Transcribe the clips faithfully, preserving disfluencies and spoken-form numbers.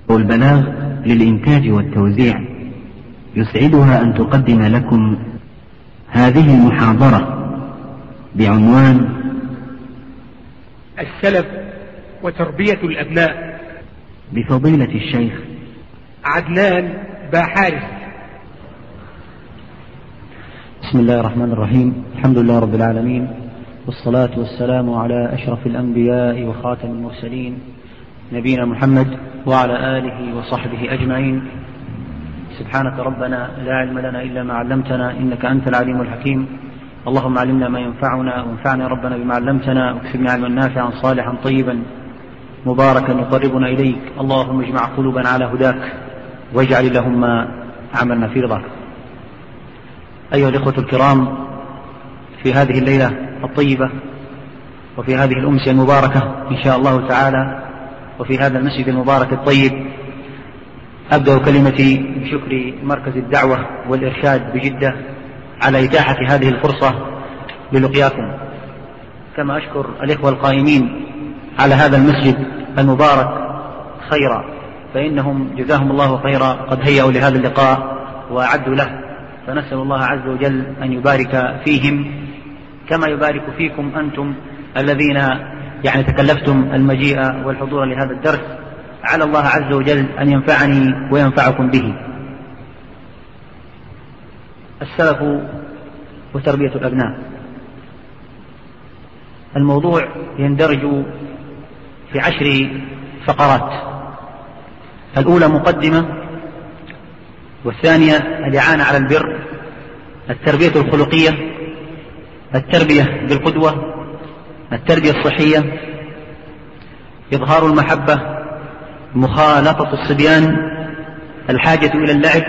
والبلاغ للإنتاج والتوزيع يسعدها أن تقدم لكم هذه المحاضرة بعنوان السلف وتربية الأبناء بفضيلة الشيخ عدنان باحارس. بسم الله الرحمن الرحيم. الحمد لله رب العالمين، والصلاة والسلام على أشرف الأنبياء وخاتم المرسلين نبينا محمد وعلى آله وصحبه أجمعين. سبحانك ربنا لا علم لنا إلا ما علمتنا إنك أنت العليم الحكيم. اللهم علمنا ما ينفعنا وانفعنا ربنا بما علمتنا واكسبنا علما نافعا صالحا طيبا مباركا يقربنا إليك. اللهم اجمع قلوبنا على هداك واجعل اللهم عملنا في رضاك. أيها الإخوة الكرام، في هذه الليلة الطيبة وفي هذه الأمسية المباركة إن شاء الله تعالى وفي هذا المسجد المبارك الطيب أبدأ كلمتي بشكر مركز الدعوة والإرشاد بجدة على إتاحة هذه الفرصة للقياكم، كما أشكر الإخوة القائمين على هذا المسجد المبارك خيرا، فإنهم جزاهم الله خيرا قد هيئوا لهذا اللقاء وأعدوا له، فنسأل الله عز وجل أن يبارك فيهم كما يبارك فيكم أنتم الذين يعني تكلفتم المجيء والحضور لهذا الدرس. على الله عز وجل أن ينفعني وينفعكم به. السلف وتربية الأبناء، الموضوع يندرج في عشر فقرات. الأولى مقدمة، والثانية الإعانة على البر، التربية الخلقية، التربية بالقدوة، التربية الصحية، إظهار المحبة، مخالطة الصبيان، الحاجة إلى اللعب،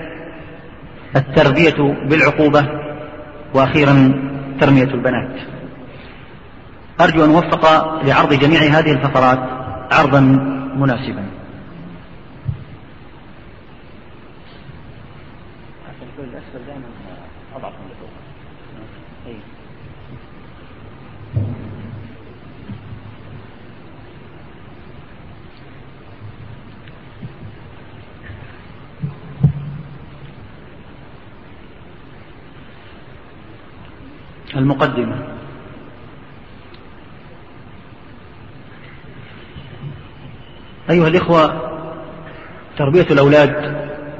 التربية بالعقوبة، وأخيرا تربية البنات. أرجو أن أوفق لعرض جميع هذه الفقرات عرضا مناسبا. المقدمة. أيها الإخوة، تربية الأولاد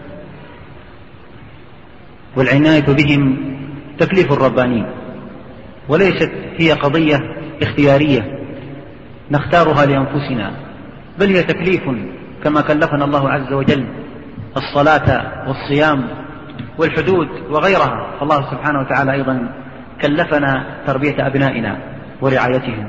والعناية بهم تكليف الرباني، وليست هي قضية اختيارية نختارها لأنفسنا، بل هي تكليف كما كلفنا الله عز وجل الصلاة والصيام والحدود وغيرها، فالله سبحانه وتعالى أيضا كلفنا تربية أبنائنا ورعايتهم.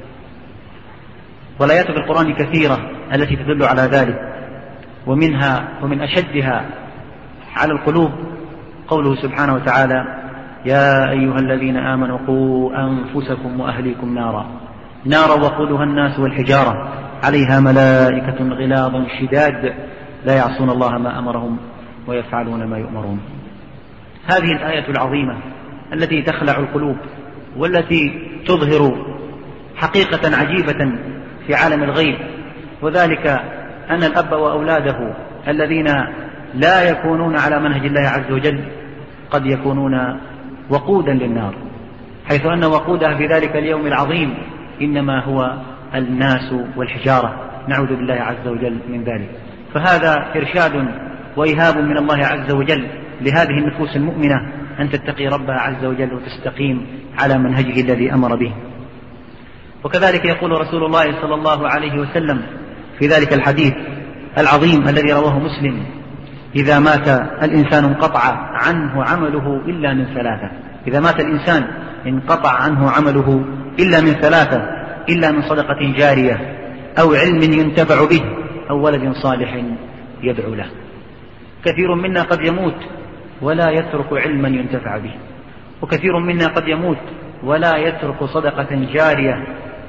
والآيات في القرآن كثيرة التي تدل على ذلك، ومنها ومن أشدها على القلوب قوله سبحانه وتعالى: يا أيها الذين آمنوا قوا أنفسكم وأهليكم نارا نارا وقودها الناس والحجارة عليها ملائكة غلاظ شداد لا يعصون الله ما أمرهم ويفعلون ما يؤمرون. هذه الآية العظيمة التي تخلع القلوب والتي تظهر حقيقة عجيبة في عالم الغيب، وذلك أن الأب وأولاده الذين لا يكونون على منهج الله عز وجل قد يكونون وقودا للنار، حيث أن وقودها في ذلك اليوم العظيم إنما هو الناس والحجارة، نعوذ بالله عز وجل من ذلك. فهذا إرشاد وإيهاب من الله عز وجل لهذه النفوس المؤمنة أن تتقي ربها عز وجل وتستقيم على منهجه الذي أمر به. وكذلك يقول رسول الله صلى الله عليه وسلم في ذلك الحديث العظيم الذي رواه مسلم: إذا مات الإنسان انقطع عنه عمله إلا من ثلاثة. إذا مات الإنسان انقطع عنه عمله إلا من ثلاثة: إلا من صدقة جارية أو علم ينتفع به أو ولد صالح يدعو له. كثير منا قد يموت ولا يترك علما ينتفع به، وكثير منا قد يموت ولا يترك صدقة جارية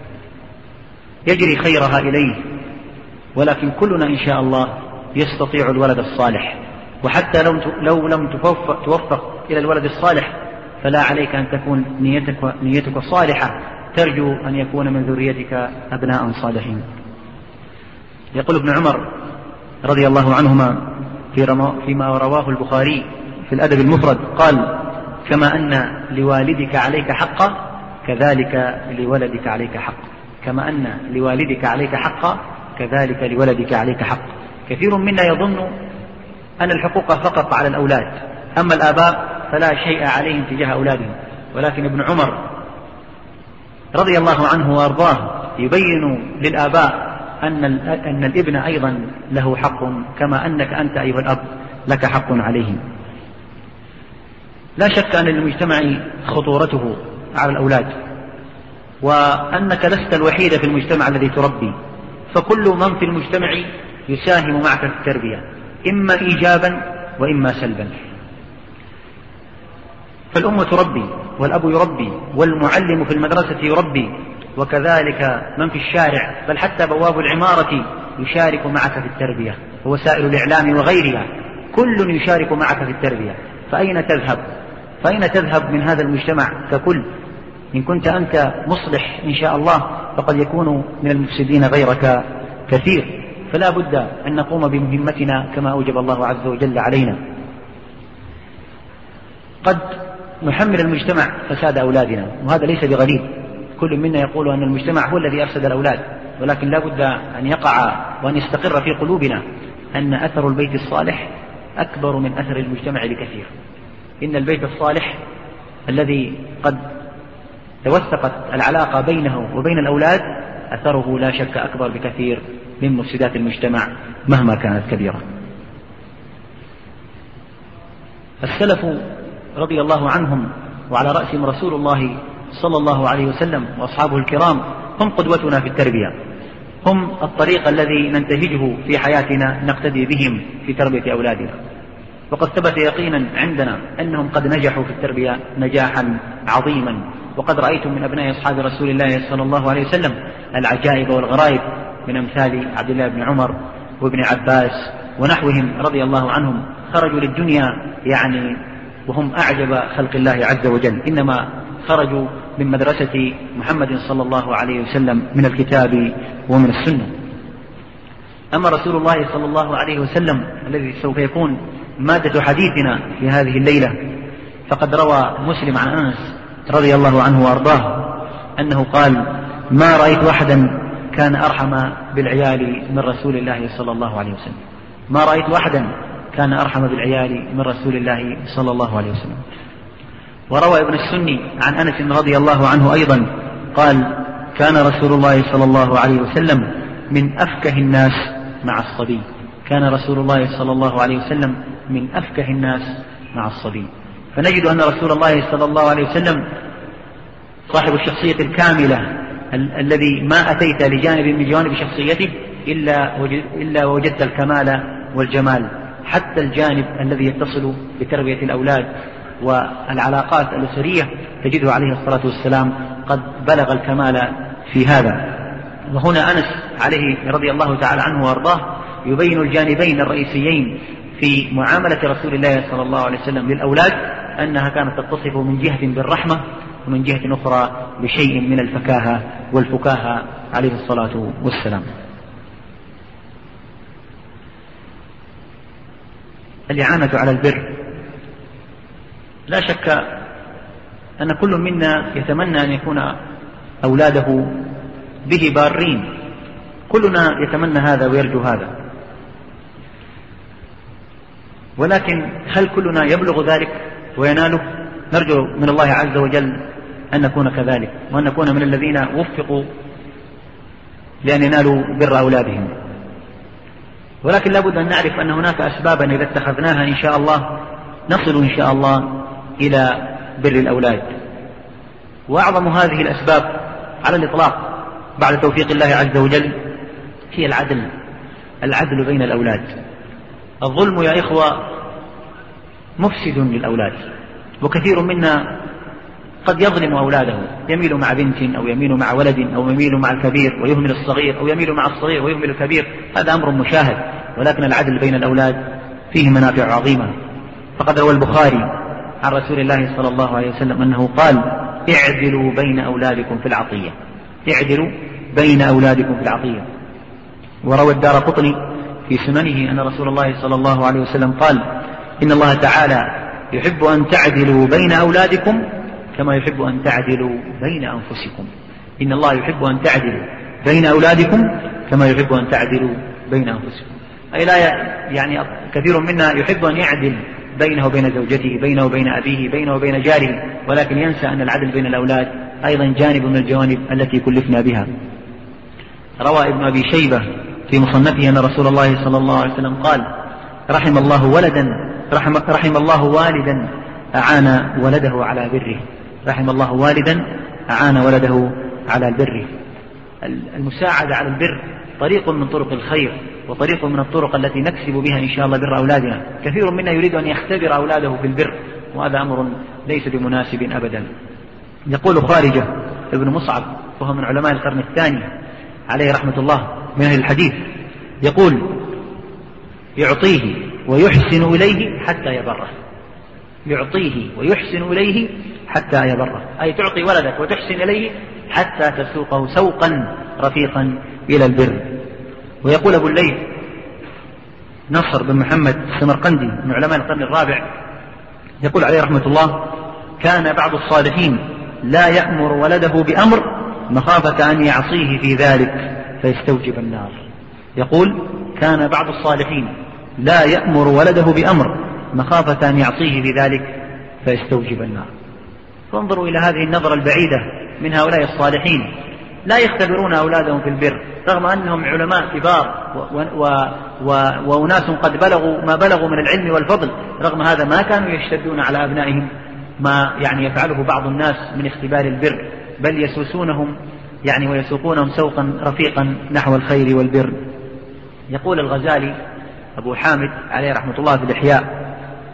يجري خيرها إليه، ولكن كلنا إن شاء الله يستطيع الولد الصالح. وحتى لو, لو لم توفق, توفق إلى الولد الصالح فلا عليك أن تكون نيتك, نيتك صالحة، ترجو أن يكون من ذريتك أبناء صالحين. يقول ابن عمر رضي الله عنهما فيما رواه البخاري في الأدب المفرد قال: كما أن لوالدك عليك حقا كذلك لولدك عليك حق، كما أن لوالدك عليك حقا كذلك لولدك عليك حق. كثير منا يظن أن الحقوق فقط على الأولاد، أما الآباء فلا شيء عليهم تجاه أولادهم، ولكن ابن عمر رضي الله عنه وأرضاه يبين للآباء أن, أن الابن أيضا له حق، كما أنك أنت أيها الأب لك حق عليهم. لا شك أن المجتمع خطورته على الأولاد، وأنك لست الوحيد في المجتمع الذي تربي، فكل من في المجتمع يساهم معك في التربية إما إيجابا وإما سلبا. فالأم تربي والأب يربي والمعلم في المدرسة يربي، وكذلك من في الشارع، بل حتى بواب العمارة يشارك معك في التربية، ووسائل الإعلام وغيرها كل يشارك معك في التربية. فأين تذهب؟ فأين تذهب من هذا المجتمع ككل؟ إن كنت أنت مصلح إن شاء الله فقد يكون من المفسدين غيرك كثير. فلا بد أن نقوم بمهمتنا كما أوجب الله عز وجل علينا. قد نحمل المجتمع فساد أولادنا، وهذا ليس بغريب، كل منا يقول أن المجتمع هو الذي أفسد الأولاد، ولكن لا بد أن يقع وأن يستقر في قلوبنا أن أثر البيت الصالح أكبر من أثر المجتمع بكثير. إن البيت الصالح الذي قد توثقت العلاقة بينه وبين الأولاد أثره لا شك أكبر بكثير من مفسدات المجتمع مهما كانت كبيرة. السلف رضي الله عنهم وعلى رأسهم رسول الله صلى الله عليه وسلم وأصحابه الكرام هم قدوتنا في التربية، هم الطريق الذي ننتهجه في حياتنا نقتدي بهم في تربية أولادنا. وقد ثبت يقينا عندنا أنهم قد نجحوا في التربية نجاحا عظيما، وقد رأيتم من أبناء أصحاب رسول الله صلى الله عليه وسلم العجائب والغرائب من أمثال عبد الله بن عمر وابن عباس ونحوهم رضي الله عنهم، خرجوا للدنيا يعني وهم أعجب خلق الله عز وجل، إنما خرجوا من مدرسة محمد صلى الله عليه وسلم من الكتاب ومن السنة. أما رسول الله صلى الله عليه وسلم الذي سوف يكون مادة حديثنا في هذه الليلة، فقد روى مسلم عن أنس رضي الله عنه وأرضاه أنه قال: ما رأيت أحدا كان أرحم بالعيال من رسول الله صلى الله عليه وسلم، ما رأيت أحدا كان أرحم بالعيال من رسول الله صلى الله عليه وسلم. وروى ابن السني عن أنس رضي الله عنه أيضا قال: كان رسول الله صلى الله عليه وسلم من أفكه الناس مع الصبي، كان رسول الله صلى الله عليه وسلم من أفكه الناس مع الصبي. فنجد أن رسول الله صلى الله عليه وسلم صاحب الشخصية الكاملة ال- الذي ما أتيت لجانب من جوانب شخصيته إلا, وجد إلا وجدت الكمال والجمال، حتى الجانب الذي يتصل بتربية الأولاد والعلاقات الأسرية تجده عليه الصلاة والسلام قد بلغ الكمال في هذا. وهنا أنس عليه رضي الله تعالى عنه وأرضاه يبين الجانبين الرئيسيين في معاملة رسول الله صلى الله عليه وسلم للأولاد، أنها كانت تتصف من جهة بالرحمة ومن جهة أخرى بشيء من الفكاهة والفكاهة عليه الصلاة والسلام. الإعانة على البر، لا شك أن كل منا يتمنى أن يكون أولاده به بارين، كلنا يتمنى هذا ويرجو هذا، ولكن هل كلنا يبلغ ذلك ويناله؟ نرجو من الله عز وجل أن نكون كذلك، وأن نكون من الذين وفقوا لأن ينالوا بر أولادهم. ولكن لا بد أن نعرف أن هناك أسبابا إذا اتخذناها إن شاء الله نصل إن شاء الله إلى بر الأولاد. وأعظم هذه الأسباب على الإطلاق بعد توفيق الله عز وجل هي العدل، العدل بين الأولاد. الظلم يا إخوة مفسد للأولاد، وكثير منا قد يظلم أولاده، يميل مع بنت أو يميل مع ولد أو يميل مع الكبير ويهمل الصغير، أو يميل مع الصغير ويهمل الكبير، هذا أمر مشاهد. ولكن العدل بين الأولاد فيه منافع عظيمة. فقد روى البخاري عن رسول الله صلى الله عليه وسلم أنه قال: اعدلوا بين أولادكم في العطية، اعدلوا بين أولادكم في العطية. وروى الدارقطني في سننه أن رسول الله صلى الله عليه وسلم قال: إن الله تعالى يحب أن تعدلوا بين أولادكم كما يحب أن تعدلوا بين أنفسكم. إن الله يحب أن تعدلوا بين أولادكم كما يحب أن تعدلوا بين أنفسكم. أي لا يعني كثير منا يحب أن يعدل بينه وبين زوجته، بينه وبين أبيه، بينه وبين جاره، ولكن ينسى أن العدل بين الأولاد أيضا جانب من الجوانب التي كلفنا بها. روى ابن أبي شيبة في مصنفه أن رسول الله صلى الله عليه وسلم قال: رحم الله ولدا رحم, رحم الله والدا أعان ولده على بره. رحم الله والدا أعان ولده على البر. المساعدة على البر طريق من طرق الخير، وطريق من الطرق التي نكسب بها إن شاء الله بر أولادنا. كثير منا يريد أن يختبر أولاده في البر، وهذا أمر ليس بمناسب أبدا. يقول خارجة ابن مصعب، وهو من علماء القرن الثاني عليه رحمة الله من أهل الحديث، يقول: يعطيه ويحسن إليه حتى يبره. يعطيه ويحسن إليه حتى يبره، أي تعطي ولدك وتحسن إليه حتى تسوقه سوقا رفيقا إلى البر. ويقول أبو الليث نصر بن محمد السمرقندي من علماء القرن الرابع، يقول عليه رحمة الله: كان بعض الصالحين لا يأمر ولده بأمر مخافة أن يعصيه في ذلك فيستوجب النار. يقول: كان بعض الصالحين لا يأمر ولده بأمر مخافة أن يعصيه في ذلك فيستوجب النار. فانظروا إلى هذه النظرة البعيدة من هؤلاء الصالحين، لا يختبرون أولادهم في البر رغم أنهم علماء كبار و... و... و... وأناس قد بلغوا ما بلغوا من العلم والفضل، رغم هذا ما كانوا يشتدون على أبنائهم ما يعني يفعله بعض الناس من اختبار البر، بل يسوسونهم يعني ويسوقونهم سوقا رفيقا نحو الخير والبر. يقول الغزالي أبو حامد عليه رحمة الله في الإحياء: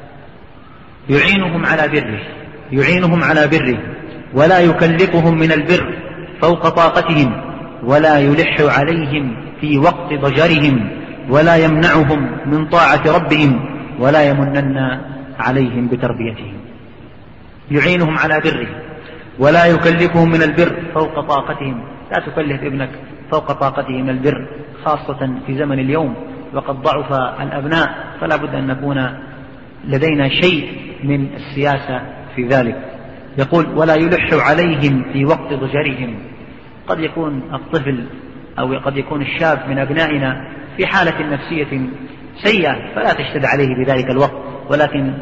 يعينهم على بره يعينهم على بره ولا يكلفهم من البر فوق طاقتهم، ولا يلح عليهم في وقت ضجرهم، ولا يمنعهم من طاعة ربهم، ولا يمنن عليهم بتربيتهم. يعينهم على بره ولا يكلفهم من البر فوق طاقتهم. لا تكلف ابنك فوق طاقته من البر، خاصة في زمن اليوم وقد ضعف الأبناء، فلا بد أن نكون لدينا شيء من السياسة في ذلك. يقول: ولا يلح عليهم في وقت ضجرهم. قد يكون الطفل أو قد يكون الشاب من أبنائنا في حالة نفسية سيئة، فلا تشتد عليه في ذلك الوقت، ولكن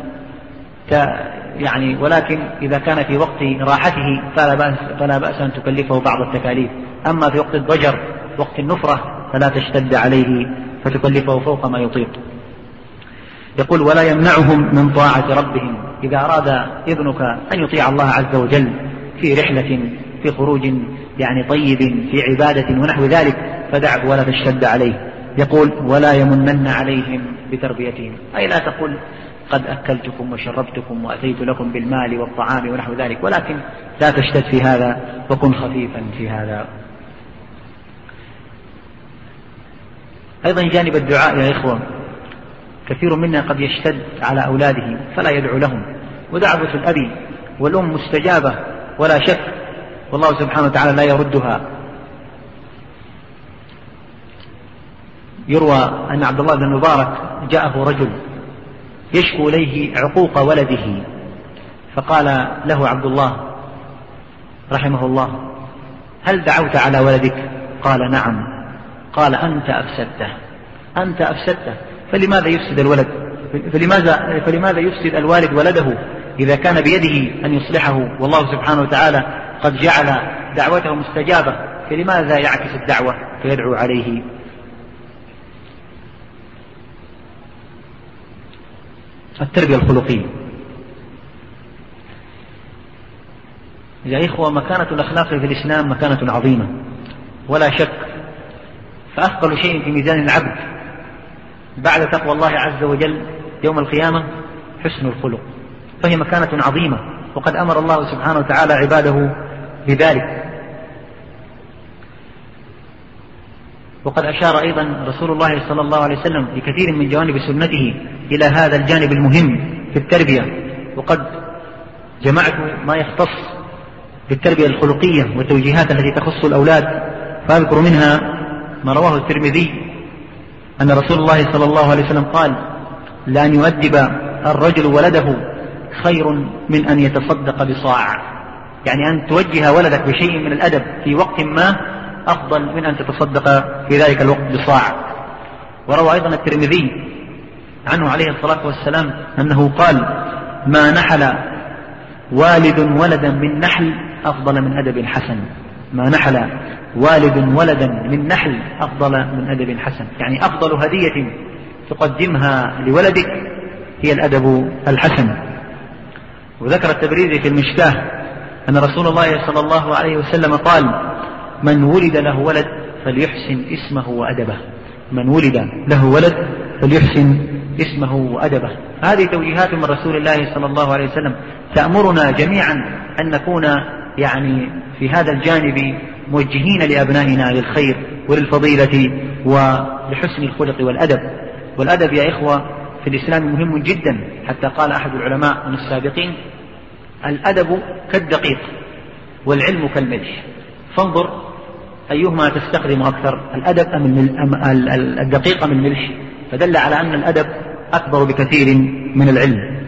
يعني ولكن إذا كان في وقت راحته فلا بأس, فلا بأس أن تكلفه بعض التكاليف. أما في وقت الضجر وقت النفرة فلا تشتد عليه فتكلفه فوق ما يطيق. يقول: ولا يمنعهم من طاعة ربهم. إذا أراد ابنك أن يطيع الله عز وجل في رحلة، في خروج يعني طيب، في عبادة ونحو ذلك، فدعه ولا تشتد عليه. يقول: ولا يمنن عليهم بتربيتهم. أي لا تقول قد أكلتكم وشربتكم وأتيت لكم بالمال والطعام ونحو ذلك، ولكن لا تشتد في هذا وكن خفيفا في هذا. أيضا جانب الدعاء يا إخوة، كثير منا قد يشتد على أولاده فلا يدعو لهم، ودعوة الأب والأم مستجابة ولا شك، والله سبحانه وتعالى لا يردها. يروى أن عبد الله بن المبارك جاءه رجل يشكو إليه عقوق ولده، فقال له عبد الله رحمه الله: هل دعوت على ولدك؟ قال: نعم. قال: أنت أفسدته أنت أفسدته فلماذا يفسد الولد فلماذا, فلماذا يفسد الوالد ولده إذا كان بيده أن يصلحه، والله سبحانه وتعالى قد جعل دعوته مستجابة، فلماذا يعكس الدعوة فيدعو عليه؟ التربية الخلقية يا إخوة، مكانة الأخلاق في الإسلام مكانة عظيمة ولا شك، فأثقل شيء في ميزان العبد بعد تقوى الله عز وجل يوم القيامة حسن الخلق، فهي مكانة عظيمة، وقد أمر الله سبحانه وتعالى عباده بذلك. وقد أشار أيضا رسول الله صلى الله عليه وسلم في كثير من جوانب سنته إلى هذا الجانب المهم في التربية، وقد جمعت ما يختص بالتربية الخلقية والتوجيهات التي تخص الأولاد، فأذكر منها ما رواه الترمذي أن رسول الله صلى الله عليه وسلم قال: لأن يؤدب الرجل ولده خير من أن يتصدق بصاع، يعني أن توجه ولدك بشيء من الأدب في وقت ما أفضل من أن تتصدق في ذلك الوقت بصاع. وروى أيضا الترمذي عنه عليه الصلاة والسلام أنه قال: ما نحل والد ولدا من نحل أفضل من أدب حسن. ما نحل والد ولدا من نحل أفضل من أدب حسن، يعني أفضل هدية تقدمها لولدك هي الأدب الحسن. وذكر التبريزي في المشكاة أن رسول الله صلى الله عليه وسلم قال: من ولد له ولد فليحسن اسمه وأدبه. من ولد له ولد فليحسن اسمه وأدبه. هذه توجيهات من رسول الله صلى الله عليه وسلم تأمرنا جميعا أن نكون يعني في هذا الجانب موجهين لأبنائنا للخير وللفضيلة ولحسن الخلق والأدب. والأدب يا إخوة في الإسلام مهم جدا، حتى قال أحد العلماء من السابقين: الأدب كالدقيق والعلم كالملح، فانظر أيهما تستخدم أكثر، الأدب أم الدقيق أم الملح؟ فدل على أن الأدب أكبر بكثير من العلم.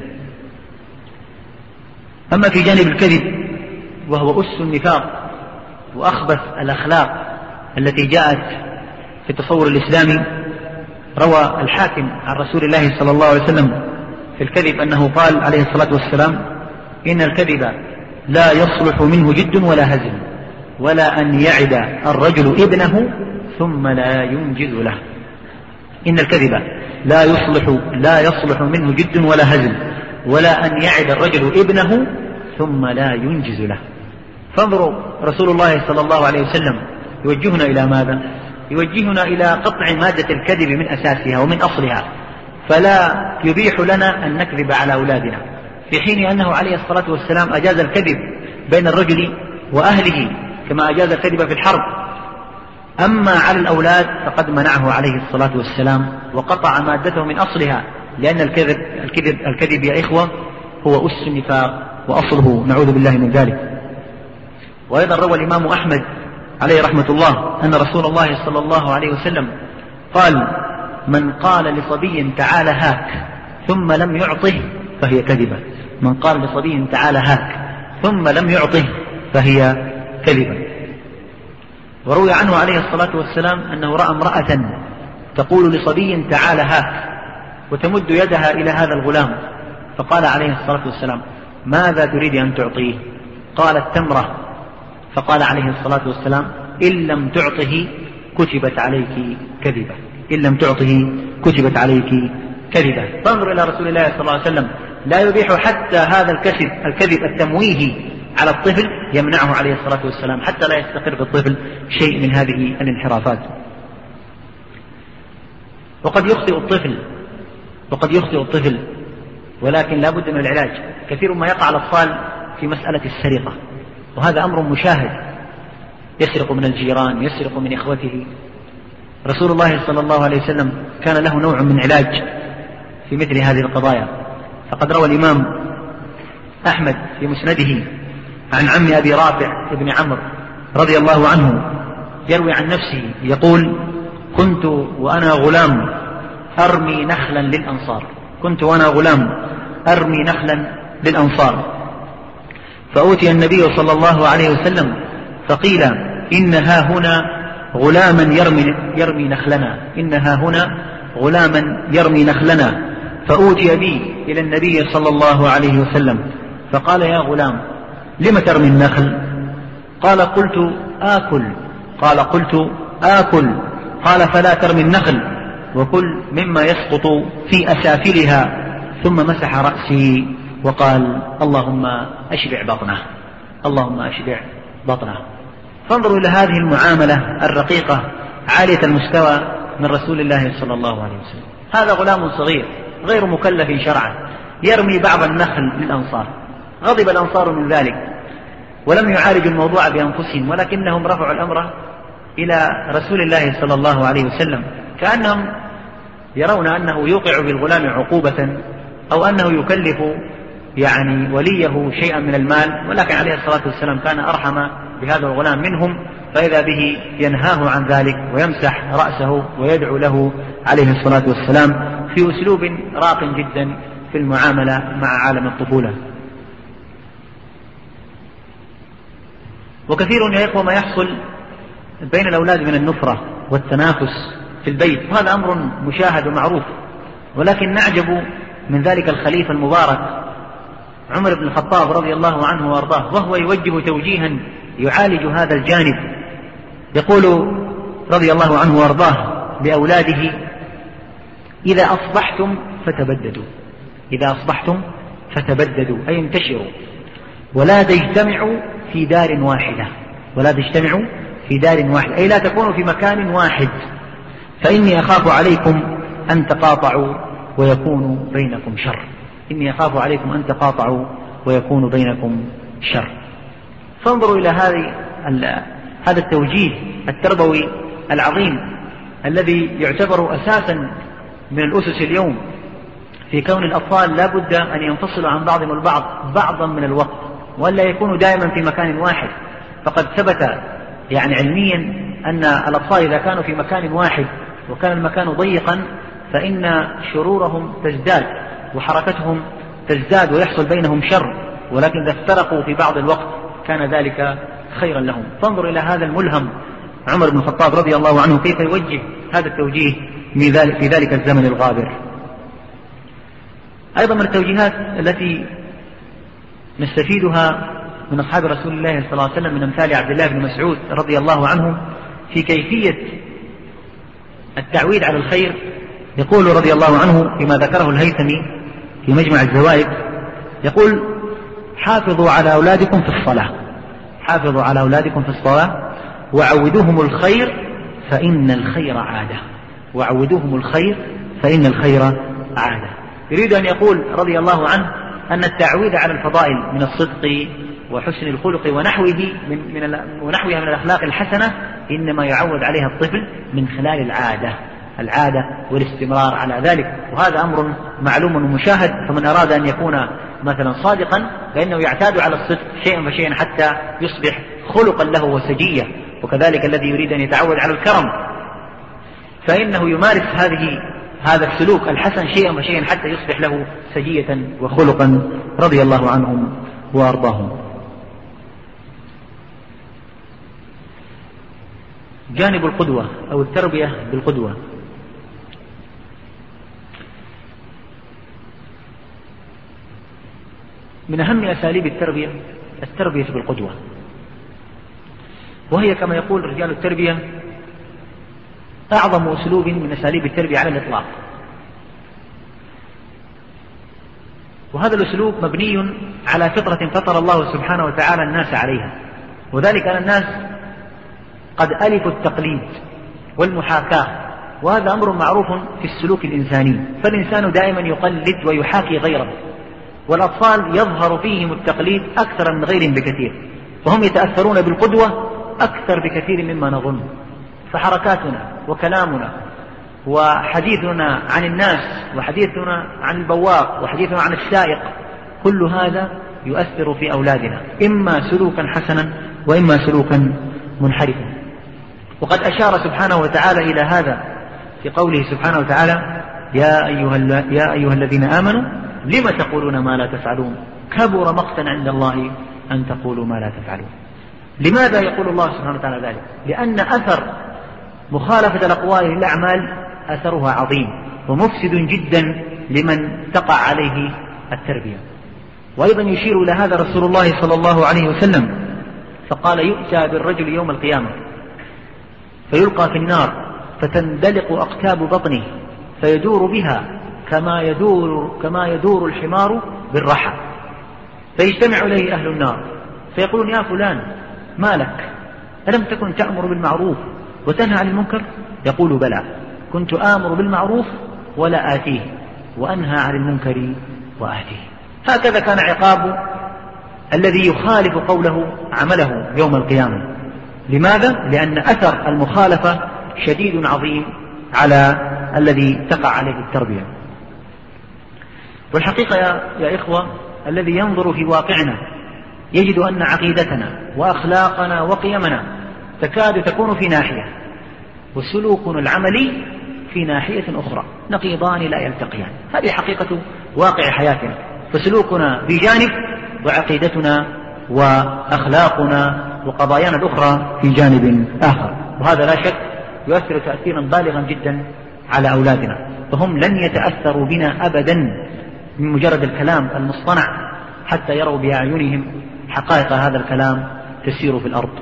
أما في جانب الكذب وهو أس النفاق وأخبث الأخلاق التي جاءت في التصور الإسلامي، روى الحاكم عن رسول الله صلى الله عليه وسلم في الكذب أنه قال عليه الصلاة والسلام: إن الكذب لا يصلح منه جد ولا هزل، ولا أن يعد الرجل ابنه ثم لا ينجز له. إن الكذب لا يصلح لا يصلح منه جد ولا هزل، ولا أن يعد الرجل ابنه ثم لا ينجز له. فانظروا رسول الله صلى الله عليه وسلم يوجهنا إلى ماذا؟ يوجهنا إلى قطع مادة الكذب من أساسها ومن أصلها، فلا يبيح لنا أن نكذب على أولادنا، في حين أنه عليه الصلاة والسلام أجاز الكذب بين الرجل وأهله كما أجاز الكذب في الحرب. أما على الأولاد فقد منعه عليه الصلاة والسلام وقطع مادته من أصلها، لأن الكذب, الكذب, الكذب يا إخوة هو أس النفاق وأصله، نعوذ بالله من ذلك. وأيضا روى الإمام أحمد عليه رحمة الله أن رسول الله صلى الله عليه وسلم قال: من قال لصبي تعال هاك ثم لم يعطه فهي كذبة. من قال لصبي تعال هاك ثم لم يعطه فهي كذبة. وروي عنه عليه الصلاة والسلام أنه رأى امرأة تقول لصبي تعال هاك وتمد يدها إلى هذا الغلام، فقال عليه الصلاة والسلام: ماذا تريد أن تعطيه؟ قالت: تمرة. فقال عليه الصلاة والسلام: إن لم تعطه كتبت عليك كذبة. إن لم تعطه كتبت عليك كذبة. فانظر إلى رسول الله صلى الله عليه وسلم لا يبيح حتى هذا الكذب الكذب التمويهي على الطفل، يمنعه عليه الصلاة والسلام حتى لا يستقر في الطفل شيء من هذه الانحرافات. وقد يخطئ الطفل وقد يخطئ الطفل ولكن لا بد من العلاج. كثير ما يقع الأطفال في مسألة السرقة، وهذا أمر مشاهد، يسرق من الجيران، يسرق من إخوته. رسول الله صلى الله عليه وسلم كان له نوع من علاج في مثل هذه القضايا. فقد روى الإمام أحمد في مسنده عن عم أبي رافع ابن عمرو رضي الله عنه يروي عن نفسه يقول: كنت وأنا غلام أرمي نخلا للأنصار كنت وأنا غلام أرمي نخلا للأنصار فأوتي النبي صلى الله عليه وسلم فقيل: إنها هنا غلاما يرمي, يرمي نخلنا إنها هنا غلاما يرمي نخلنا فأوتي بي إلى النبي صلى الله عليه وسلم فقال: يا غلام لم ترمي النخل؟ قال: قلت آكل. قال: قلت آكل. قال: فلا ترمي النخل وكل مما يسقط في أسافلها. ثم مسح رأسي وقال: اللهم أشبع بطنه اللهم أشبع بطنه. فانظروا إلى هذه المعاملة الرقيقة عالية المستوى من رسول الله صلى الله عليه وسلم. هذا غلام صغير غير مكلف شرعا يرمي بعض النخل للأنصار، غضب الأنصار من ذلك ولم يعالجوا الموضوع بأنفسهم، ولكنهم رفعوا الأمر إلى رسول الله صلى الله عليه وسلم، كأنهم يرون أنه يوقع بالغلام عقوبة أو أنه يكلف يعني وليه شيئا من المال، ولكن عليه الصلاة والسلام كان أرحم بهذا الغلام منهم فإذا به ينهاه عن ذلك ويمسح رأسه ويدعو له عليه الصلاة والسلام في أسلوب راق جدا في المعاملة مع عالم الطفولة. وكثير يا إخوة ما يحصل بين الأولاد من النفرة والتنافس في البيت، وهذا أمر مشاهد ومعروف، ولكن نعجب من ذلك الخليفة المبارك عمر بن الخطاب رضي الله عنه وارضاه وهو يوجه توجيها يعالج هذا الجانب. يقول رضي الله عنه وارضاه لأولاده: إذا أصبحتم فتبددوا، إذا أصبحتم فتبددوا أي انتشروا، ولا تجتمعوا في دار واحدة، ولا تجتمعوا في دار واحدة أي لا تكونوا في مكان واحد، فإني أخاف عليكم أن تقاطعوا ويكون بينكم شر، إني أخاف عليكم أن تقاطعوا ويكون بينكم شر. فانظروا إلى هذه هذا التوجيه التربوي العظيم الذي يعتبر أساسا من الأسس اليوم في كون الأطفال لا بد أن ينفصلوا عن بعضهم البعض بعضا من الوقت، وألا يكونوا دائما في مكان واحد. فقد ثبت يعني علميا أن الأطفال إذا كانوا في مكان واحد وكان المكان ضيقا فإن شرورهم تزداد وحركتهم تزداد ويحصل بينهم شر، ولكن إذا افترقوا في بعض الوقت كان ذلك خيرا لهم. فانظر إلى هذا الملهم عمر بن الخطاب رضي الله عنه كيف يوجه هذا التوجيه في ذلك الزمن الغابر. أيضا من التوجيهات التي نستفيدها من أصحاب رسول الله صلى الله عليه وسلم من أمثال عبد الله بن مسعود رضي الله عنه في كيفية التعويد على الخير. يقول رضي الله عنه فيما ذكره الهيثمي في مجمع الزوائد، يقول: حافظوا على أولادكم في الصلاة، حافظوا على أولادكم في الصلاة وعودوهم الخير فإن الخير عادة، وعودوهم الخير فإن الخير عادة. يريد أن يقول رضي الله عنه أن التعويد على الفضائل من الصدق وحسن الخلق ونحوه من, من ونحوها من الأخلاق الحسنة إنما يعود عليها الطفل من خلال العادة، العادة والاستمرار على ذلك، وهذا أمر معلوم ومشاهد. فمن أراد أن يكون مثلا صادقا فإنه يعتاد على الصدق شيئا فشيئا حتى يصبح خلقا له وسجية، وكذلك الذي يريد أن يتعود على الكرم فإنه يمارس هذه هذا السلوك الحسن شيئا فشيئا حتى يصبح له سجية وخلقا رضي الله عنهم وأرضاهم. جانب القدوة أو التربية بالقدوة. من أهم أساليب التربية التربية بالقدوة، وهي كما يقول رجال التربية أعظم أسلوب من أساليب التربية على الإطلاق. وهذا الأسلوب مبني على فطرة فطر الله سبحانه وتعالى الناس عليها، وذلك أن الناس قد ألفوا التقليد والمحاكاة، وهذا أمر معروف في السلوك الإنساني، فالإنسان دائما يقلد ويحاكي غيره، والأطفال يظهر فيهم التقليد أكثر من غيرهم بكثير، وهم يتأثرون بالقدوة أكثر بكثير مما نظن. فحركاتنا وكلامنا وحديثنا عن الناس وحديثنا عن البواق وحديثنا عن السائق كل هذا يؤثر في أولادنا، إما سلوكا حسنا وإما سلوكا منحرفا. وقد أشار سبحانه وتعالى إلى هذا في قوله سبحانه وتعالى: يا أيها, يا أيها الذين آمنوا لم تقولون ما لا تفعلون كبر مقتا عند الله أن تقولوا ما لا تفعلون. لماذا يقول الله سبحانه وتعالى ذلك؟ لأن أثر مخالفة الأقوال للأعمال أثرها عظيم ومفسد جدا لمن تقع عليه التربية. وأيضا يشير إلى هذا رسول الله صلى الله عليه وسلم فقال: يؤتى بالرجل يوم القيامة فيلقى في النار فتندلق أقتاب بطنه فيدور بها كما يدور, كما يدور الحمار بالرحى، فيجتمع إليه أهل النار فيقولون: يا فلان ما لك؟ ألم تكن تأمر بالمعروف وتنهى عن المنكر؟ يقول: بلى، كنت آمر بالمعروف ولا آتيه وأنهى عن المنكر وآتيه. هكذا كان عقاب الذي يخالف قوله عمله يوم القيامة. لماذا؟ لأن أثر المخالفة شديد عظيم على الذي تقع عليه التربية. والحقيقة يا, يا إخوة الذي ينظر في واقعنا يجد أن عقيدتنا وأخلاقنا وقيمنا تكاد تكون في ناحية، وسلوكنا العملي في ناحية أخرى، نقيضان لا يلتقيان. هذه حقيقة واقع حياتنا، فسلوكنا في جانب وعقيدتنا وأخلاقنا وقضايانا الأخرى في جانب آخر، وهذا لا شك يؤثر تأثيرا بالغا جدا على أولادنا، فهم لن يتأثروا بنا أبدا من مجرد الكلام المصطنع حتى يروا بأعينهم حقائق هذا الكلام تسير في الأرض.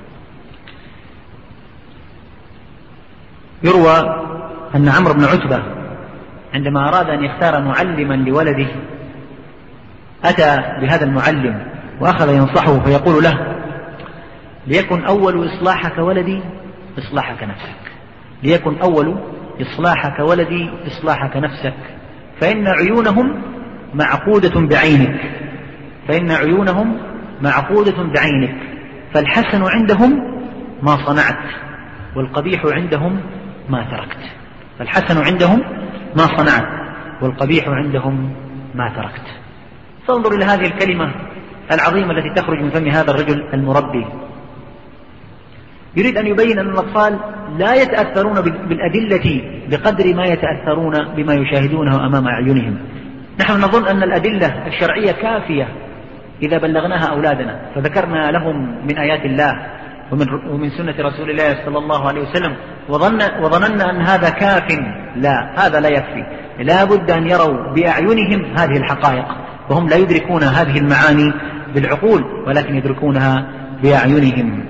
يروى أن عمرو بن عتبة عندما أراد أن يختار معلما لولده أتى بهذا المعلم وأخذ ينصحه فيقول له: ليكن أول إصلاحك ولدي إصلاحك نفسك، ليكن أول إصلاحك ولدي إصلاحك نفسك، فإن عيونهم معقودة بعينك، فإن عيونهم معقودة بعينك، فالحسن عندهم ما صنعت والقبيح عندهم ما تركت، فالحسن عندهم ما صنعت والقبيح عندهم ما تركت. فانظر إلى هذه الكلمة العظيمة التي تخرج من فم هذا الرجل المربي، يريد أن يبين أن الأطفال لا يتأثرون بالأدلة بقدر ما يتأثرون بما يشاهدونه أمام أعينهم. نحن نظن أن الأدلة الشرعية كافية إذا بلغناها أولادنا، فذكرنا لهم من آيات الله ومن, ومن سنة رسول الله صلى الله عليه وسلم وظن وظننا أن هذا كاف. لا، هذا لا يكفي، لا بد أن يروا بأعينهم هذه الحقائق، وهم لا يدركون هذه المعاني بالعقول ولكن يدركونها بأعينهم.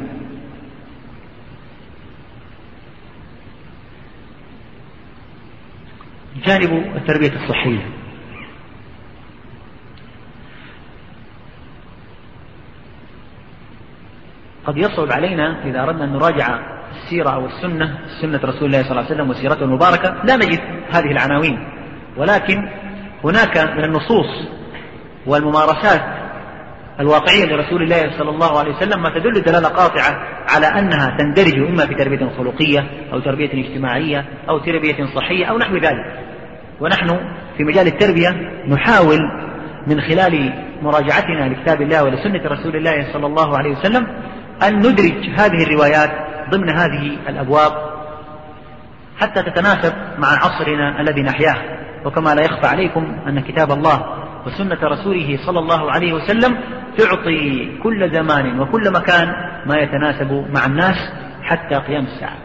جانب التربية الصحية، قد يصعب علينا إذا أردنا أن نراجع السيرة أو السنة سنة رسول الله صلى الله عليه وسلم وسيرته المباركة لا نجد هذه العناوين، ولكن هناك من النصوص والممارسات الواقعية لرسول الله صلى الله عليه وسلم ما تدل دلالة قاطعة على أنها تندرج إما في تربية خلقية أو تربية اجتماعية أو تربية صحية أو نحو ذلك. ونحن في مجال التربية نحاول من خلال مراجعتنا لكتاب الله ولسنة رسول الله صلى الله عليه وسلم أن ندرج هذه الروايات ضمن هذه الأبواب حتى تتناسب مع عصرنا الذي نحياه. وكما لا يخفى عليكم أن كتاب الله وسنة رسوله صلى الله عليه وسلم تعطي كل زمان وكل مكان ما يتناسب مع الناس حتى قيام الساعة.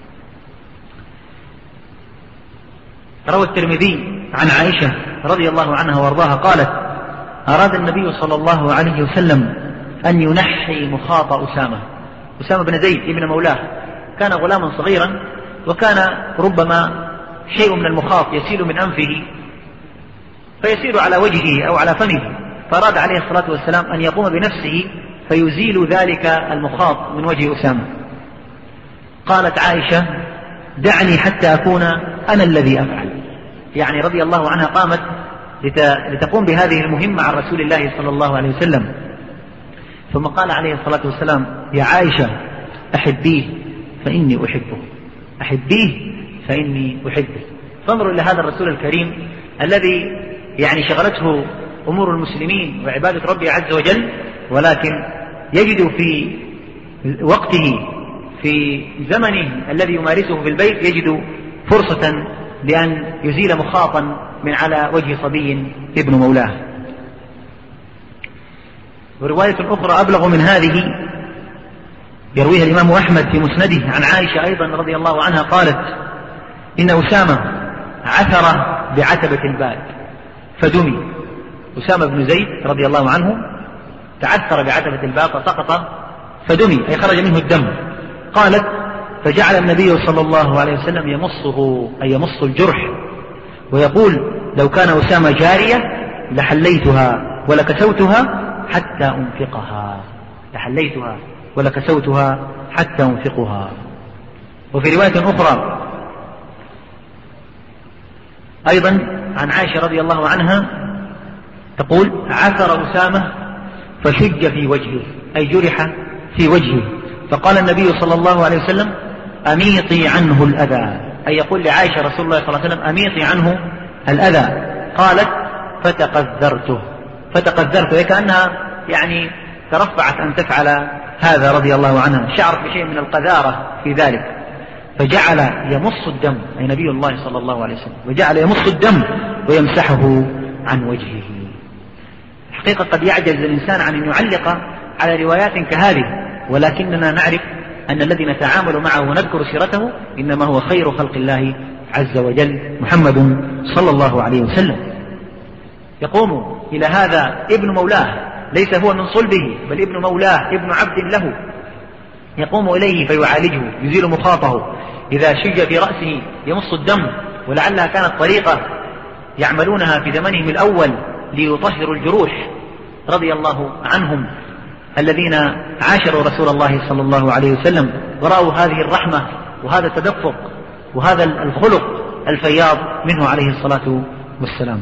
روى الترمذي عن عائشة رضي الله عنها وارضاها قالت: أراد النبي صلى الله عليه وسلم أن ينحي مخاط أسامة أسامة بن زيد ابن مولاه، كان غلاما صغيرا وكان ربما شيء من المخاط يسيل من أنفه فيسير على وجهه أو على فمه، فأراد عليه الصلاة والسلام أن يقوم بنفسه فيزيل ذلك المخاط من وجه أسامة. قالت عائشة: دعني حتى أكون أنا الذي أفعل، يعني رضي الله عنها قامت لتقوم بهذه المهمة عن رسول الله صلى الله عليه وسلم. ثم قال عليه الصلاة والسلام: يا عائشة أحبيه فإني أحبه، أحبيه فإني أحبه. فانظروا إلى هذا الرسول الكريم الذي يعني شغلته أمور المسلمين وعبادة ربه عز وجل، ولكن يجد في وقته في زمنه الذي يمارسه في البيت يجد فرصة لأن يزيل مخاطا من على وجه صبي ابن مولاه. ورواية أخرى أبلغ من هذه يرويها الإمام أحمد في مسنده عن عائشة أيضا رضي الله عنها قالت: إن أسامة عثر بعتبة الباب فدمي. أسامة بن زيد رضي الله عنه تعثر بعتبة الباب فسقط فدمي، أي خرج منه الدم. قالت: فجعل النبي صلى الله عليه وسلم يمصه، أي يمص الجرح، ويقول: لو كان أسامة جارية لحليتها ولكسوتها حتى أنفقها، لحليتها ولكسوتها حتى أنفقها. وفي رواية أخرى أيضا عن عائشة رضي الله عنها تقول: عثر أسامة فشج في وجهه، أي جرح في وجهه، فقال النبي صلى الله عليه وسلم: أميطي عنه الأذى، أي يقول لعائشة رسول الله صلى الله عليه وسلم: أميطي عنه الأذى. قالت: فتقذرته فتقذرته أي كأنها يعني ترفعت أن تفعل هذا رضي الله عنها، شعرت بشيء من القذارة في ذلك، فجعل يمص الدم، أي نبي الله صلى الله عليه وسلم، وجعل يمص الدم ويمسحه عن وجهه. حقيقة قد يعجز الإنسان عن أن يعلق على روايات كهذه، ولكننا نعرف أن الذي نتعامل معه ونذكر سيرته إنما هو خير خلق الله عز وجل محمد صلى الله عليه وسلم. يقوم إلى هذا ابن مولاه، ليس هو من صلبه بل ابن مولاه ابن عبد له، يقوم إليه فيعالجه، يزيل مخاطه، إذا شج في رأسه يمص الدم، ولعلها كانت طريقة يعملونها في زمنهم الأول ليطهروا الجروح رضي الله عنهم الذين عاشروا رسول الله صلى الله عليه وسلم ورأوا هذه الرحمة وهذا التدفق وهذا الخلق الفياض منه عليه الصلاة والسلام.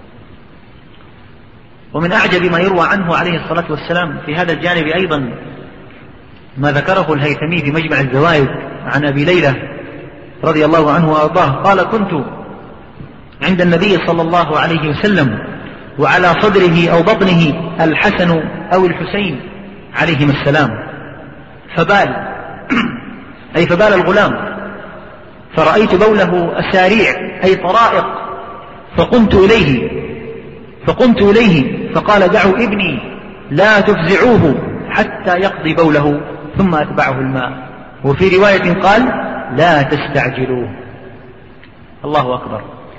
ومن أعجب ما يروى عنه عليه الصلاة والسلام في هذا الجانب أيضا ما ذكره الهيثمي في مجمع الزوائد عن أبي ليلى رضي الله عنه وأرضاه قال: كنت عند النبي صلى الله عليه وسلم وعلى صدره أو بطنه الحسن أو الحسين عليهما السلام، فبال أي فبال الغلام، فرأيت بوله أساريع أي طرائق، فقمت إليه فقمت إليه فقال: دعوا ابني لا تفزعوه حتى يقضي بوله ثم أتبعه الماء. وفي رواية قال: لا تستعجلوه. الله أكبر.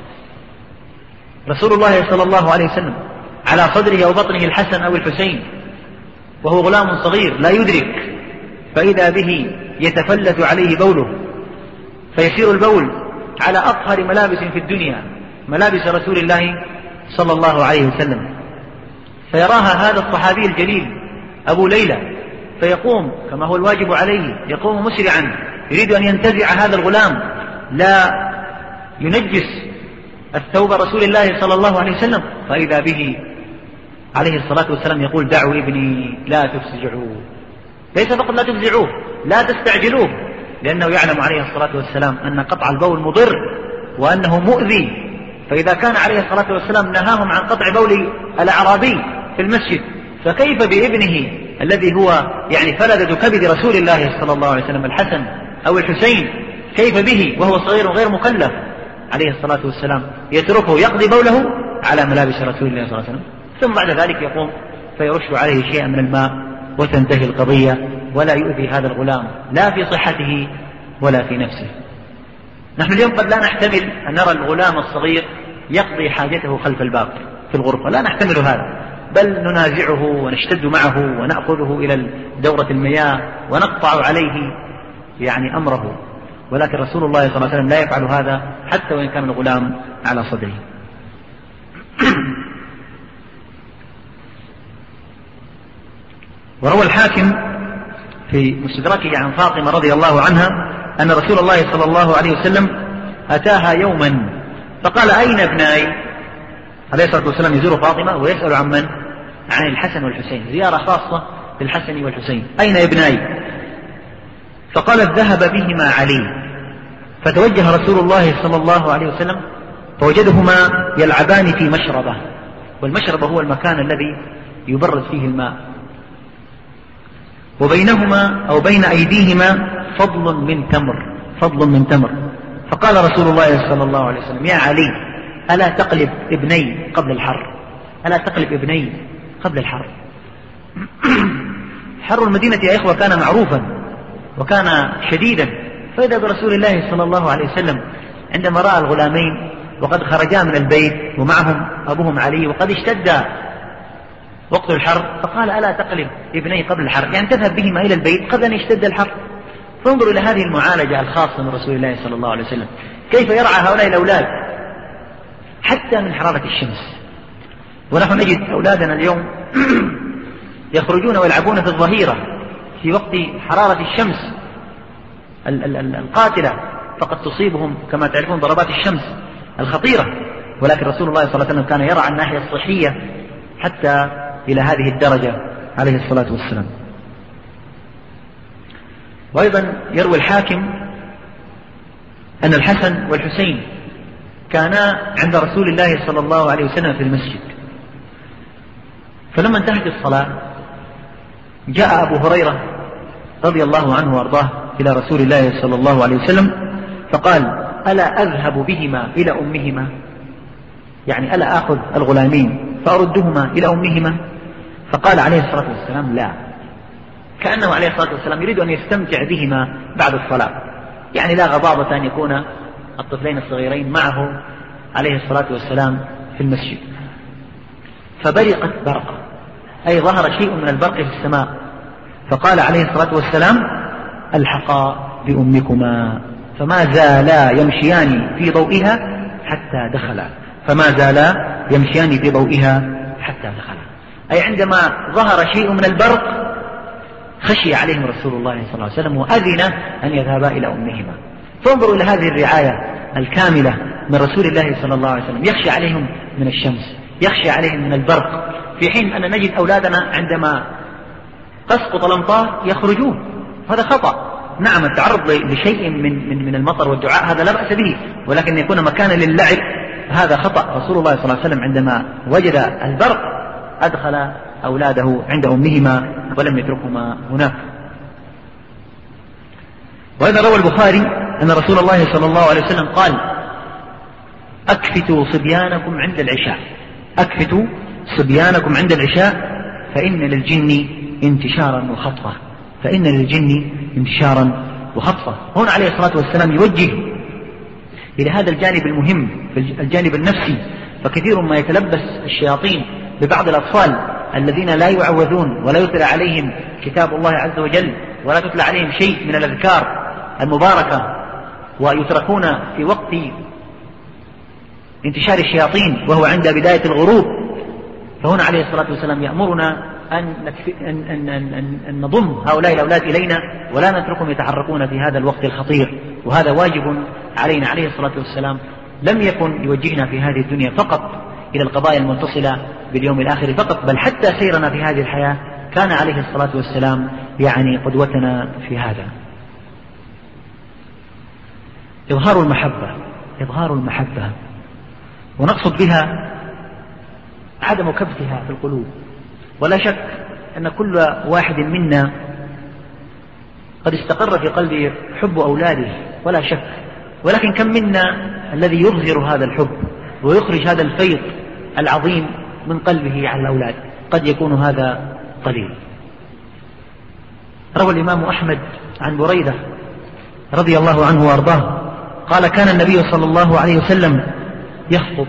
رسول الله صلى الله عليه وسلم على صدره أو بطنه الحسن أو الحسين وهو غلام صغير لا يدرك، فإذا به يتفلت عليه بوله، فيسير البول على أطهر ملابس في الدنيا، ملابس رسول الله صلى الله عليه وسلم، فيراها هذا الصحابي الجليل أبو ليلى، فيقوم كما هو الواجب عليه، يقوم مسرعا يريد أن ينتزع هذا الغلام لا ينجس الثوب رسول الله صلى الله عليه وسلم، فإذا به عليه الصلاة والسلام يقول: دعوا ابني لا تفزعوه. ليس فقط لا تفزعوه، لا تستعجلوه، لأنه يعلم عليه الصلاة والسلام أن قطع البول مضر وأنه مؤذي، فإذا كان عليه الصلاة والسلام نهاهم عن قطع بول الأعرابي في المسجد، فكيف بابنه الذي هو يعني فلذة كبد رسول الله صلى الله عليه وسلم الحسن أو الحسين، كيف به وهو صغير غير مكلف عليه الصلاة والسلام يتركه يقضي بوله على ملابس رسول الله صلى الله عليه وسلم، ثم بعد ذلك يقوم فيرش عليه شيئا من الماء وتنتهي القضية، ولا يؤذي هذا الغلام لا في صحته ولا في نفسه. نحن اليوم قد لا نحتمل أن نرى الغلام الصغير يقضي حاجته خلف الباب في الغرفة، لا نحتمل هذا، بل ننازعه ونشتد معه ونأخذه إلى دورة المياه ونقطع عليه يعني أمره، ولكن رسول الله صلى الله عليه وسلم لا يفعل هذا حتى وإن كان الغلام على صدره. وروى الحاكم في مستدركه عن فاطمة رضي الله عنها أن رسول الله صلى الله عليه وسلم أتاها يوما فقال: أين ابناي؟ عليه الصلاة والسلام يزور فاطمة ويسأل عن من؟ عن الحسن والحسين، زيارة خاصة للحسن والحسين. أين ابناي؟ فقالت: ذهب بهما علي. فتوجه رسول الله صلى الله عليه وسلم فوجدهما يلعبان في مشربة، والمشربة هو المكان الذي يبرد فيه الماء، وبينهما أو بين أيديهما فضل من تمر فضل من تمر فقال رسول الله صلى الله عليه وسلم: يا علي، ألا تقلب ابني قبل الحر ألا تقلب ابني قبل الحر. حر المدينة يا إخوة كان معروفا وكان شديدا، فإذا برسول الله صلى الله عليه وسلم عندما رأى الغلامين وقد خرجا من البيت ومعهم أبوهم علي وقد اشتد وقت الحر، فقال: ألا تقلب ابني قبل الحر، يعني تذهب بهما إلى البيت قبل أن يشتد الحر. فانظروا إلى هذه المعالجة الخاصة من رسول الله صلى الله عليه وسلم، كيف يرعى هؤلاء الأولاد حتى من حرارة الشمس. ونحن نجد أولادنا اليوم يخرجون ويلعبون في الظهيرة في وقت حرارة الشمس القاتلة، فقد تصيبهم كما تعرفون ضربات الشمس الخطيرة، ولكن رسول الله صلى الله عليه وسلم كان يرعى الناحية الصحية حتى إلى هذه الدرجة عليه الصلاة والسلام. وأيضا يروي الحاكم أن الحسن والحسين كانا عند رسول الله صلى الله عليه وسلم في المسجد، فلما انتهت الصلاة جاء أبو هريرة رضي الله عنه وأرضاه إلى رسول الله صلى الله عليه وسلم فقال: ألا أذهب بهما إلى أمهما؟ يعني ألا أخذ الغلامين فأردهما إلى أمهما؟ فقال عليه الصلاة والسلام: لا. كأنه عليه الصلاة والسلام يريد أن يستمتع بهما بعد الصلاة، يعني لا غضاضة أن يكون الطفلين الصغيرين معه عليه الصلاة والسلام في المسجد. فبرقت برقة، أي ظهر شيء من البرق في السماء، فقال عليه الصلاة والسلام: الحقا بأمكما. فما زالا يمشيان في ضوئها حتى دخلا فما زالا يمشيان في ضوئها حتى دخلا أي عندما ظهر شيء من البرق خشي عليهم رسول الله صلى الله عليه وسلم وأذن أن يذهبا إلى أمهما. فانظروا إلى هذه الرعاية الكاملة من رسول الله صلى الله عليه وسلم، يخشى عليهم من الشمس، يخشى عليهم من البرق، في حين أن نجد أولادنا عندما تسقط الأمطار يخرجون. هذا خطأ. نعم، التعرض لشيء من من من المطر والدعاء هذا لا بأس به، ولكن يكون مكانا للعب هذا خطأ. رسول الله صلى الله عليه وسلم عندما وجد البرق أدخل أولاده عند أمهما ولم يتركهما هناك. وإذا روى البخاري أن رسول الله صلى الله عليه وسلم قال: أكفتوا صبيانكم عند العشاء أكفتوا صبيانكم عند العشاء فإن للجن انتشارا وخطفة فإن للجن انتشارا وخطفة. هنا عليه الصلاة والسلام يوجه إلى هذا الجانب المهم، الجانب النفسي. فكثير ما يتلبس الشياطين ببعض الأطفال الذين لا يعوذون ولا يتلى عليهم كتاب الله عز وجل ولا تتلى عليهم شيء من الأذكار المباركة، ويتركون في وقت انتشار الشياطين وهو عند بداية الغروب. فهنا عليه الصلاة والسلام يأمرنا أن, أن, أن, أن, أن نضم هؤلاء الأولاد إلينا ولا نتركهم يتحركون في هذا الوقت الخطير، وهذا واجب علينا. عليه الصلاة والسلام لم يكن يوجهنا في هذه الدنيا فقط إلى القضايا المتصلة باليوم الآخر فقط، بل حتى سيرنا في هذه الحياة كان عليه الصلاة والسلام يعني قدوتنا في هذا. إظهار المحبة إظهار المحبة ونقصد بها عدم كبتها في القلوب. ولا شك أن كل واحد منا قد استقر في قلبه حب أولاده ولا شك، ولكن كم منا الذي يظهر هذا الحب ويخرج هذا الفيض العظيم من قلبه على الأولاد؟ قد يكون هذا قليل. روى الإمام أحمد عن بريدة رضي الله عنه وأرضاه قال: كان النبي صلى الله عليه وسلم يخطب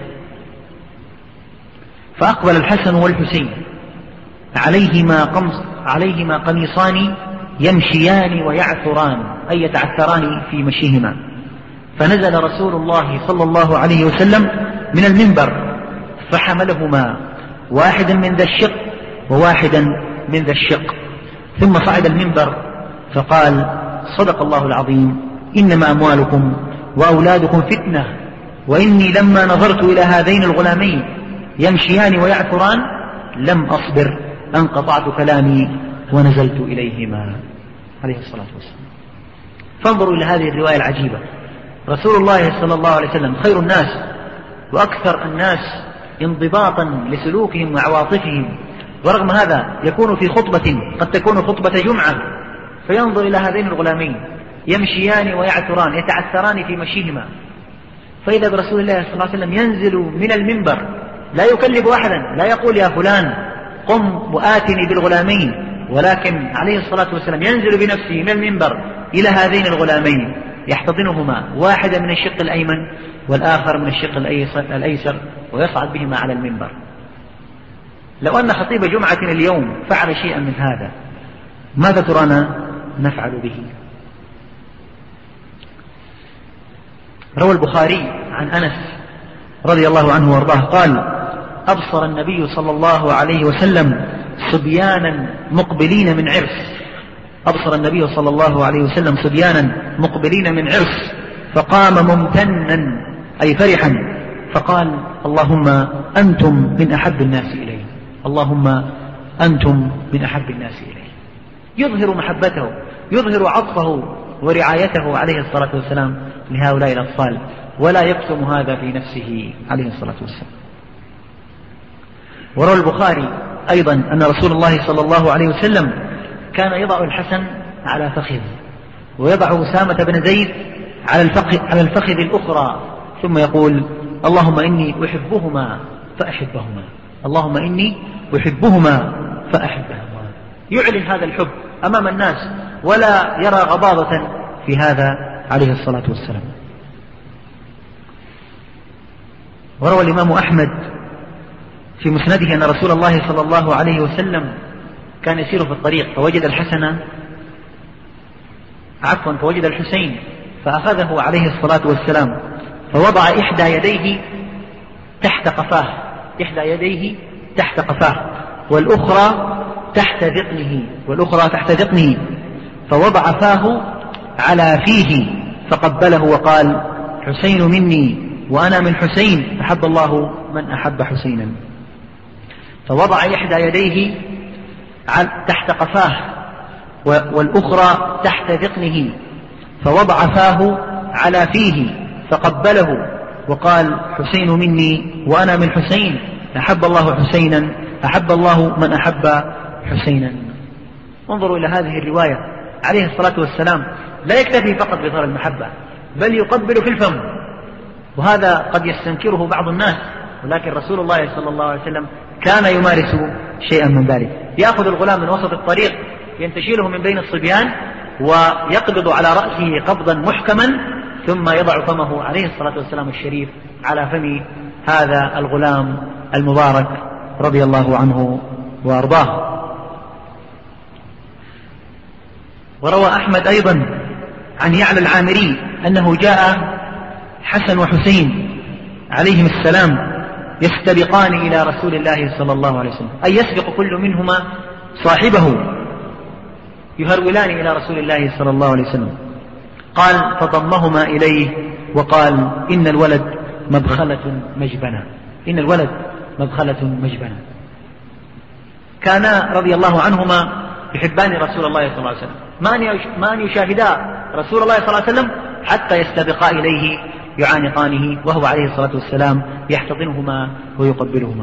فأقبل الحسن والحسين عليهما, قمص عليهما قميصان يمشيان ويعثران أي يتعثران في مشيهما، فنزل رسول الله صلى الله عليه وسلم من المنبر فحملهما واحدا من ذا الشق وواحدا من ذا الشق، ثم صعد المنبر فقال: صدق الله العظيم، إنما أموالكم وأولادكم فتنة، وإني لما نظرت إلى هذين الغلامين يمشيان ويعثران لم أصبر أن قطعت كلامي ونزلت إليهما عليه الصلاة والسلام. فانظروا إلى هذه الرواية العجيبة. رسول الله صلى الله عليه وسلم خير الناس وأكثر الناس انضباطا لسلوكهم وعواطفهم، ورغم هذا يكون في خطبة قد تكون خطبة جمعة فينظر إلى هذين الغلامين يمشيان ويعثران يتعثران في مشيهما، فإذا برسول الله صلى الله عليه وسلم ينزل من المنبر لا يكلف أحدا، لا يقول يا فلان قم وآتني بالغلامين، ولكن عليه الصلاة والسلام ينزل بنفسه من المنبر إلى هذين الغلامين يحتضنهما، واحدا من الشق الأيمن والآخر من الشق الأيسر، ويصعد بهما على المنبر. لو أن خطيب جمعة اليوم فعل شيئا من هذا ماذا ترانا نفعل به؟ روى البخاري عن أنس رضي الله عنه وارضاه قال: أبصر النبي صلى الله عليه وسلم صبيانا مقبلين من عرس أبصر النبي صلى الله عليه وسلم صبيانا مقبلين من عرس فقام ممتنا أي فرحا فقال: اللهم أنتم من أحب الناس إلي اللهم أنتم من أحب الناس إلي. يظهر محبته، يظهر عطفه ورعايته عليه الصلاة والسلام لهؤلاء الأطفال، ولا يكتم هذا في نفسه عليه الصلاة والسلام. وروى البخاري أيضا أن رسول الله صلى الله عليه وسلم كان يضع الحسن على فخذه، ويضع أسامة بن زيد على الفخذ, على الفخذ الأخرى، ثم يقول اللهم إني أحبهما فأحبهما، اللهم إني أحبهما فأحبهما. يعلن هذا الحب أمام الناس ولا يرى غضاضة في هذا عليه الصلاة والسلام. وروى الإمام أحمد في مسنده أن رسول الله صلى الله عليه وسلم كان يسير في الطريق فوجد الحسن عفوا فوجد الحسين فأخذه عليه الصلاة والسلام فوضع إحدى يديه تحت قفاه، إحدى يديه تحت قفاه والأخرى تحت ذقنه والأخرى تحت ذقنه فوضع فاه على فيه فقبله وقال حسين مني وأنا من حسين أحب الله من أحب حسينا. فوضع إحدى يديه تحت قفاه والأخرى تحت ذقنه فوضع فاه على فيه فقبله وقال حسين مني وأنا من حسين أحب الله حسينا أحب الله من أحب حسينا. انظروا إلى هذه الرواية عليه الصلاة والسلام لا يكتفي فقط بظهر المحبة بل يقبل في الفم، وهذا قد يستنكره بعض الناس، ولكن رسول الله صلى الله عليه وسلم كان يمارس شيئا من ذلك. يأخذ الغلام من وسط الطريق ينتشله من بين الصبيان ويقبض على رأسه قبضا محكما ثم يضع فمه عليه الصلاة والسلام الشريف على فم هذا الغلام المبارك رضي الله عنه وأرضاه. وروى أحمد أيضا عن يعلى العامري أنه جاء حسن وحسين عليهم السلام يستبقان إلى رسول الله صلى الله عليه وسلم، أي يسبق كل منهما صاحبه، يهرولان إلى رسول الله صلى الله عليه وسلم. قال فضمهما إليه وقال إن الولد مبخلة مجبنة، إن الولد مبخلة مجبنة. كانا رضي الله عنهما يحبان رسول الله صلى الله عليه وسلم، ما أن يشاهدا رسول الله صلى الله عليه وسلم حتى يستبقا إليه يعانقانه وهو عليه الصلاة والسلام يحتضنهما ويقبلهما.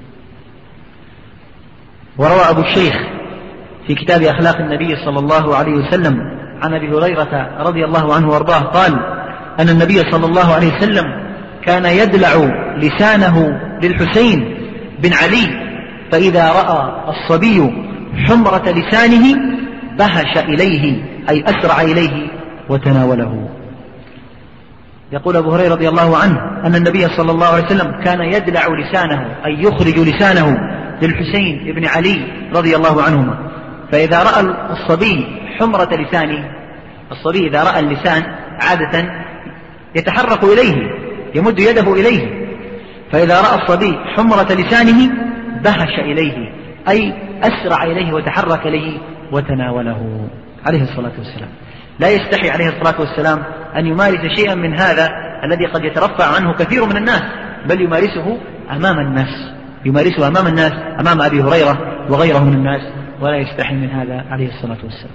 وروى أبو الشيخ في كتاب أخلاق النبي صلى الله عليه وسلم عن أبي هريرة رضي الله عنه وارضاه قال أن النبي صلى الله عليه وسلم كان يدلع لسانه للحسين بن علي فإذا رأى الصبي حمرة لسانه بهش إليه أي أسرع إليه وتناوله. يقول أبو هريرة رضي الله عنه أن النبي صلى الله عليه وسلم كان يدلع لسانه أي يخرج لسانه للحسين بن علي رضي الله عنهما، فإذا رأى الصبي حمرة لسانه، الصبي إذا رأى اللسان عادة يتحرك إليه يمد يده إليه، فإذا رأى الصبي حمرة لسانه بهش إليه أي أسرع إليه وتحرك إليه وتناوله عليه الصلاة والسلام. لا يستحي عليه الصلاة والسلام أن يمارس شيئا من هذا الذي قد يترفع عنه كثير من الناس، بل يمارسه أمام الناس، يمارسه أمام الناس أمام أبي هريرة وغيره من الناس، ولا يستحي من هذا عليه الصلاة والسلام.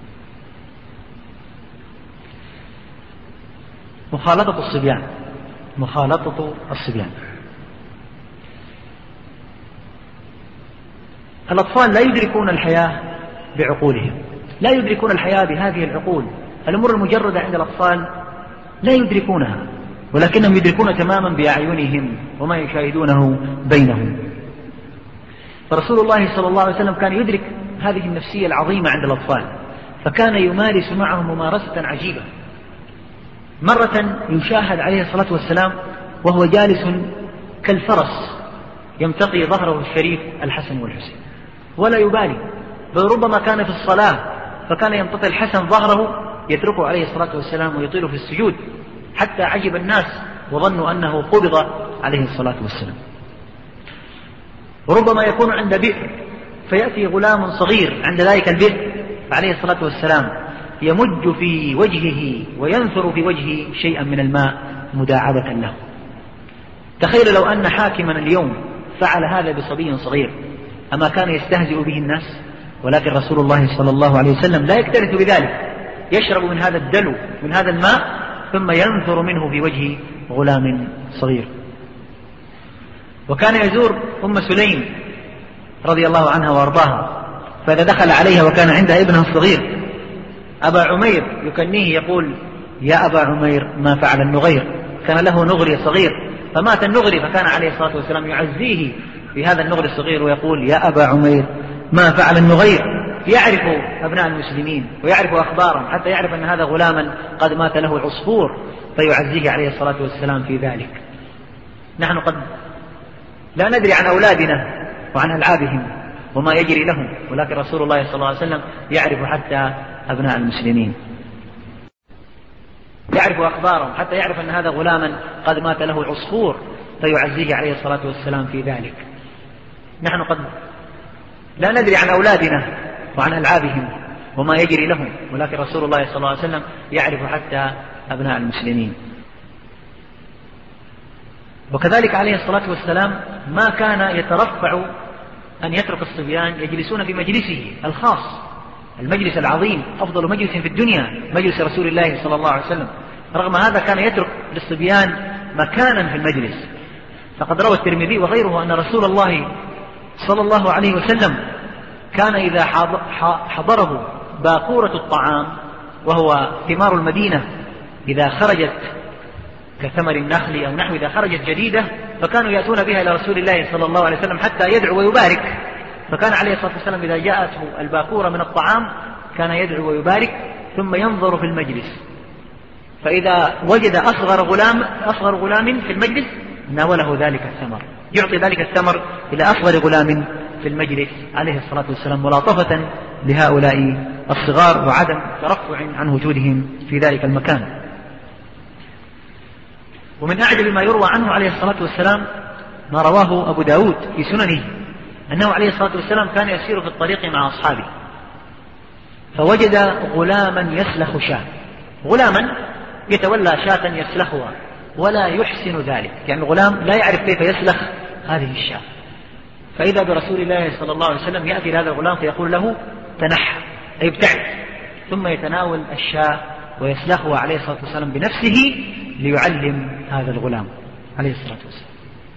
مخالطة الصبيان، مخالطة الصبيان. الأطفال لا يدركون الحياة بعقولهم، لا يدركون الحياة بهذه العقول. الأمور المجردة عند الأطفال لا يدركونها، ولكنهم يدركون تماما بأعينهم وما يشاهدونه بينهم. فرسول الله صلى الله عليه وسلم كان يدرك هذه النفسية العظيمة عند الأطفال، فكان يمارس معهم ممارسة عجيبة. مرة يشاهد عليه الصلاة والسلام وهو جالس كالفرس يمتطي ظهره الشريف الحسن والحسين ولا يبالي، بل ربما كان في الصلاة فكان يمتطي الحسن ظهره يتركه عليه الصلاة والسلام ويطيل في السجود حتى عجب الناس وظنوا أنه قبض عليه الصلاة والسلام. وربما يكون عند بئر فيأتي غلام صغير عند ذلك البئر عليه الصلاة والسلام يمج في وجهه وينثر في وجهه شيئا من الماء مداعبة له. تخيل لو أن حاكما اليوم فعل هذا بصبي صغير، أما كان يستهزئ به الناس؟ ولكن رسول الله صلى الله عليه وسلم لا يكترث بذلك، يشرب من هذا الدلو من هذا الماء ثم ينثر منه في وجه غلام صغير. وكان يزور أم سليم رضي الله عنها وارضاها فإذا دخل عليها وكان عندها ابنها الصغير أبا عمير يكنيه يقول يا أبا عمير ما فعل النغير، كان له نغري صغير فمات النغري، فكان عليه الصلاة والسلام يعزيه بهذا النغري الصغير ويقول يا أبا عمير ما فعل النغير، يعرف أبناء المسلمين ويعرف أخبارهم حتى يعرف أن هذا غلاما قد مات له عصفور، فيعزيه عليه الصلاة والسلام في ذلك. نحن قد لا ندري عن أولادنا وعن ألعابهم وما يجري لهم، ولكن رسول الله صلى الله عليه وسلم يعرف حتى أبناء المسلمين، يعرف أخبارهم حتى يعرف أن هذا غلاما قد مات له عصفور، فيعزيه عليه الصلاة والسلام في ذلك. نحن قد لا ندري عن أولادنا وعن ألعابهم وما يجري لهم، ولكن رسول الله صلى الله عليه وسلم يعرف حتى أبناء المسلمين. وكذلك عليه الصلاة والسلام ما كان يترفع أن يترك الصبيان يجلسون في مجلسه الخاص، المجلس العظيم أفضل مجلس في الدنيا مجلس رسول الله صلى الله عليه وسلم، رغم هذا كان يترك للصبيان مكانا في المجلس. فقد روى الترمذي وغيره أن رسول الله صلى الله عليه وسلم كان إذا حضره باقورة الطعام وهو ثمار المدينة إذا خرجت كثمر النخل أو نحو إذا خرجت جديدة، فكانوا يأتون بها إلى رسول الله صلى الله عليه وسلم حتى يدعو ويبارك. فكان عليه الصلاة والسلام إذا جاءته الباقورة من الطعام كان يدعو ويبارك ثم ينظر في المجلس، فإذا وجد أصغر غلام أصغر غلام في المجلس ناوله ذلك الثمر، يعطي ذلك الثمر إلى أصغر غلام في المجلس عليه الصلاة والسلام، ملاطفة لهؤلاء الصغار وعدم ترفع عن وجودهم في ذلك المكان. ومن أعجب ما يروى عنه عليه الصلاة والسلام ما رواه أبو داود في سننه أنه عليه الصلاة والسلام كان يسير في الطريق مع أصحابه فوجد غلاما يسلخ شاة، غلاما يتولى شاة يسلخها ولا يحسن ذلك، يعني الغلام لا يعرف كيف يسلخ هذه الشاة، فإذا برسول الله صلى الله عليه وسلم يأتي هذا الغلام فيقول له تنحى أي ابتعد، ثم يتناول الشاة ويسلخها عليه الصلاة والسلام بنفسه ليعلم هذا الغلام عليه الصلاة والسلام.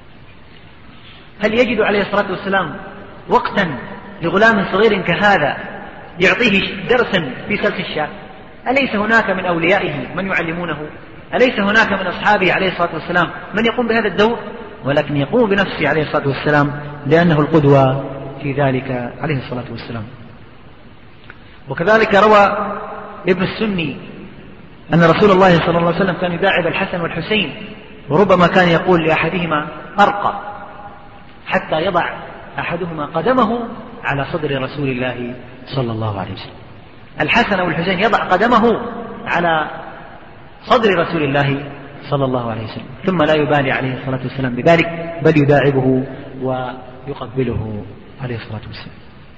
هل يجد عليه الصلاة والسلام وقتا لغلام صغير كهذا يعطيه درسا في سلخ الشاة؟ أليس هناك من أوليائه من يعلمونه؟ أليس هناك من أصحابه عليه الصلاة والسلام من يقوم بهذا الدور؟ ولكن يقوم بنفسه عليه الصلاة والسلام لأنه القدوة في ذلك عليه الصلاة والسلام. وكذلك روى ابن السني أن رسول الله صلى الله عليه وسلم كان يداعب الحسن والحسين، وربما كان يقول لأحدهما أرقى حتى يضع أحدهما قدمه على صدر رسول الله صلى الله عليه وسلم. الحسن والحسين يضع قدمه على صدر رسول الله صلى الله عليه وسلم، ثم لا يبالي عليه الصلاة والسلام بذلك بل يداعبه ويقبله عليه الصلاة والسلام.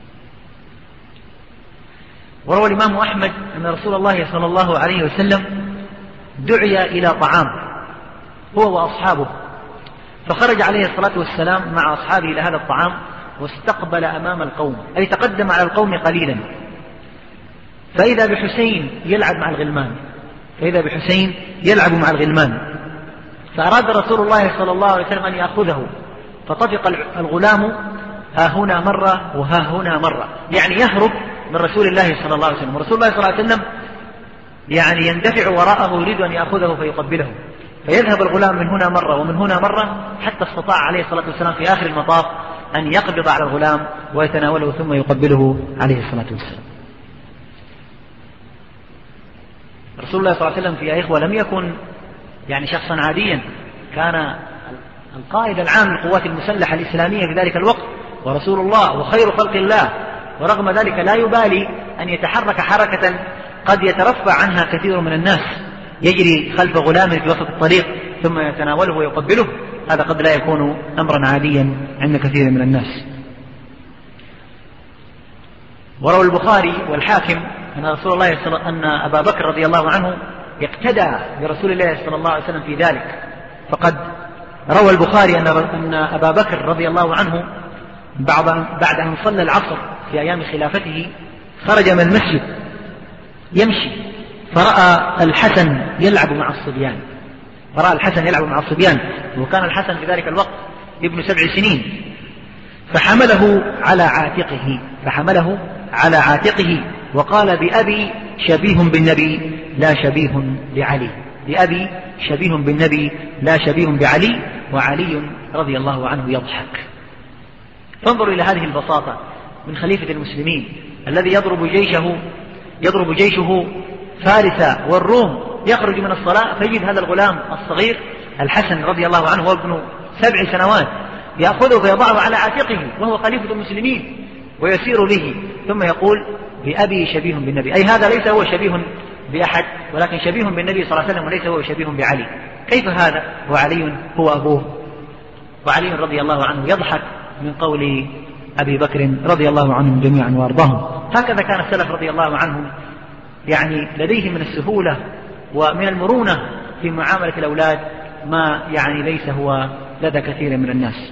وروى الإمام أحمد أن رسول الله صلى الله عليه وسلم دعي إلى طعام هو وأصحابه، فخرج عليه الصلاة والسلام مع أصحابه إلى هذا الطعام واستقبل أمام القوم أي تقدم على القوم قليلا، فإذا بحسين يلعب مع الغلمان فإذا بحسين يلعب مع الغلمان فأراد رسول الله صلى الله عليه وسلم أن يأخذه، فطفق الغلام ها هنا مرة وها هنا مرة، يعني يهرب من رسول الله صلى الله عليه وسلم، ورسول الله صلى الله عليه وسلم يعني يندفع وراءه يريد أن يأخذه فيقبله، فيذهب الغلام من هنا مرة ومن هنا مرة حتى استطاع عليه الصلاة والسلام في آخر المطاف أن يقبض على الغلام ويتناوله ثم يقبله عليه الصلاة والسلام. رسول الله صلى الله عليه وسلم في إخوة لم يكن يعني شخصا عاديا، كان القائد العام للقوات المسلحة الإسلامية في ذلك الوقت ورسول الله وخير خلق الله، ورغم ذلك لا يبالي أن يتحرك حركة قد يترفع عنها كثير من الناس، يجري خلف غلام في وسط الطريق ثم يتناوله ويقبله، هذا قد لا يكون أمرا عاديا عند كثير من الناس. وروى البخاري والحاكم أن رسول الله صلى أن أبا بكر رضي الله عنه اقتدى برسول الله صلى الله عليه وسلم في ذلك، فقد روى البخاري أن أبا بكر رضي الله عنه بعد أن صلى العصر في أيام خلافته خرج من المسجد يمشي فرأى الحسن يلعب مع الصبيان فرأى الحسن يلعب مع الصبيان وكان الحسن في ذلك الوقت ابن سبع سنين، فحمله على عاتقه فحمله على عاتقه وقال بأبي شبيه بالنبي لا شبيه بعلي، بأبي شبيه بالنبي لا شبيه بعلي، وعلي رضي الله عنه يضحك. فانظروا إلى هذه البساطة من خليفة المسلمين الذي يضرب جيشه يضرب جيشه فارس والروم، يخرج من الصلاة فيجد هذا الغلام الصغير الحسن رضي الله عنه وابن سبع سنوات يأخذه فيضعه على عاتقه وهو خليفة المسلمين ويسير به، ثم يقول بأبي شبيه بالنبي، أي هذا ليس هو شبيه بأحد ولكن شبيه بالنبي صلى الله عليه وسلم وليس هو شبيه بعلي. كيف هذا وعلي هو أبوه؟ وعلي رضي الله عنه يضحك من قول أبي بكر رضي الله عنهم جميعا وأرضاهم. هكذا كان السلف رضي الله عنهم يعني لديهم من السهولة ومن المرونة في معاملة الأولاد ما يعني ليس هو لدى كثير من الناس.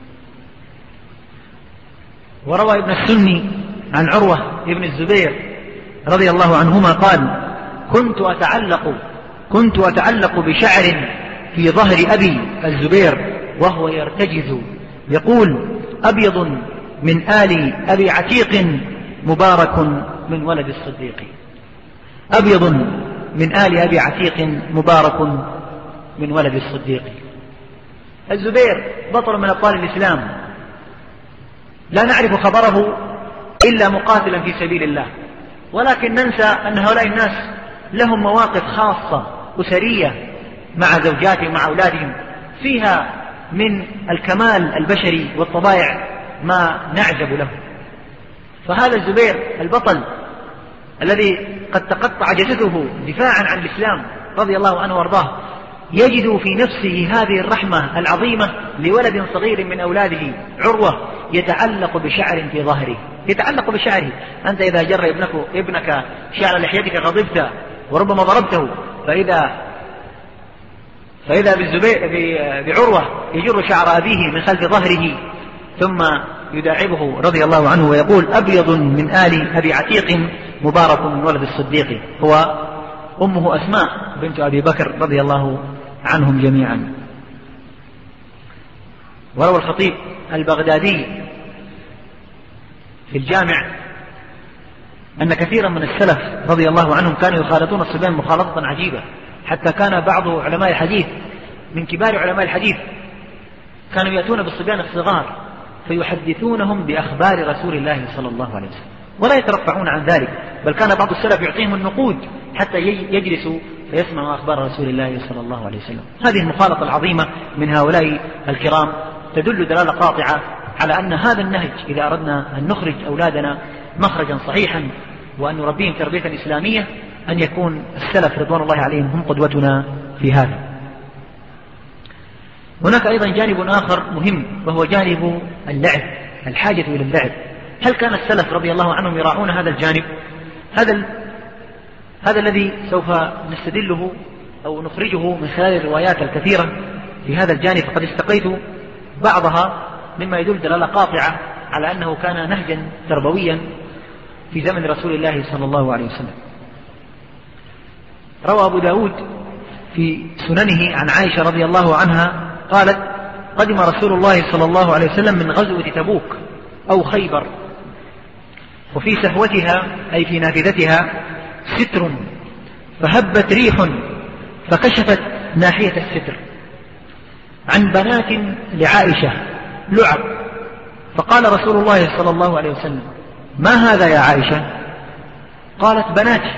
وروى ابن السني عن عروة ابن الزبير رضي الله عنهما قال كنت أتعلق كنت أتعلق بشعر في ظهر أبي الزبير وهو يرتجز يقول أبيض من آل أبي عتيق مبارك من ولد الصديق، أبيض من آل أبي عتيق مبارك من ولد الصديق. الزبير بطل من أبطال الإسلام، لا نعرف خبره إلا مقاتلا في سبيل الله، ولكن ننسى أن هؤلاء الناس لهم مواقف خاصة أسرية مع زوجاتهم مع أولادهم فيها من الكمال البشري والطبائع ما نعجب له. فهذا الزبير البطل الذي قد تقطع جسده دفاعا عن الإسلام رضي الله عنه وارضاه يجد في نفسه هذه الرحمة العظيمة لولد صغير من أولاده عروة يتعلق بشعر في ظهره، يتعلق بشعره. أنت إذا جر ابنك, ابنك شعر لحيتك غضبت وربما ضربته، فإذا فإذا بالزبير بعروة يجر شعر أبيه من خلف ظهره ثم يداعبه رضي الله عنه ويقول أبيض من آل أبي عتيق مبارك من ولد الصديق، هو أمه أسماء بنت أبي بكر رضي الله عنهم جميعا. وروى الخطيب البغدادي في الجامع أن كثيرا من السلف رضي الله عنهم كانوا يخالطون الصبيان مخالطة عجيبة، حتى كان بعض علماء الحديث من كبار علماء الحديث كانوا يأتون بالصبيان الصغار فيحدثونهم بأخبار رسول الله صلى الله عليه وسلم ولا يترفعون عن ذلك، بل كان بعض السلف يعطيهم النقود حتى يجلسوا فيسمعوا أخبار رسول الله صلى الله عليه وسلم. هذه المخالطة العظيمة من هؤلاء الكرام تدل دلالة قاطعة على أن هذا النهج إذا أردنا أن نخرج أولادنا مخرجا صحيحا وأن نربيهم تربية إسلامية أن يكون السلف رضوان الله عليهم هم قدوتنا في هذا. هناك أيضا جانب آخر مهم وهو جانب اللعب، الحاجة إلى اللعب. هل كان السلف رضي الله عنهم يراعون هذا الجانب؟ هذا ال... هذا الذي سوف نستدله أو نخرجه من خلال الروايات الكثيرة في هذا الجانب، فقد استقيت بعضها مما يدل دلالة قاطعة على أنه كان نهجا تربويا في زمن رسول الله صلى الله عليه وسلم. روى أبو داود في سننه عن عائشة رضي الله عنها قالت قدم رسول الله صلى الله عليه وسلم من غزوة تبوك أو خيبر، وفي سهوتها أي في نافذتها ستر فهبت ريح فكشفت ناحية الستر عن بنات لعائشة لعب، فقال رسول الله صلى الله عليه وسلم ما هذا يا عائشة؟ قالت بناتي،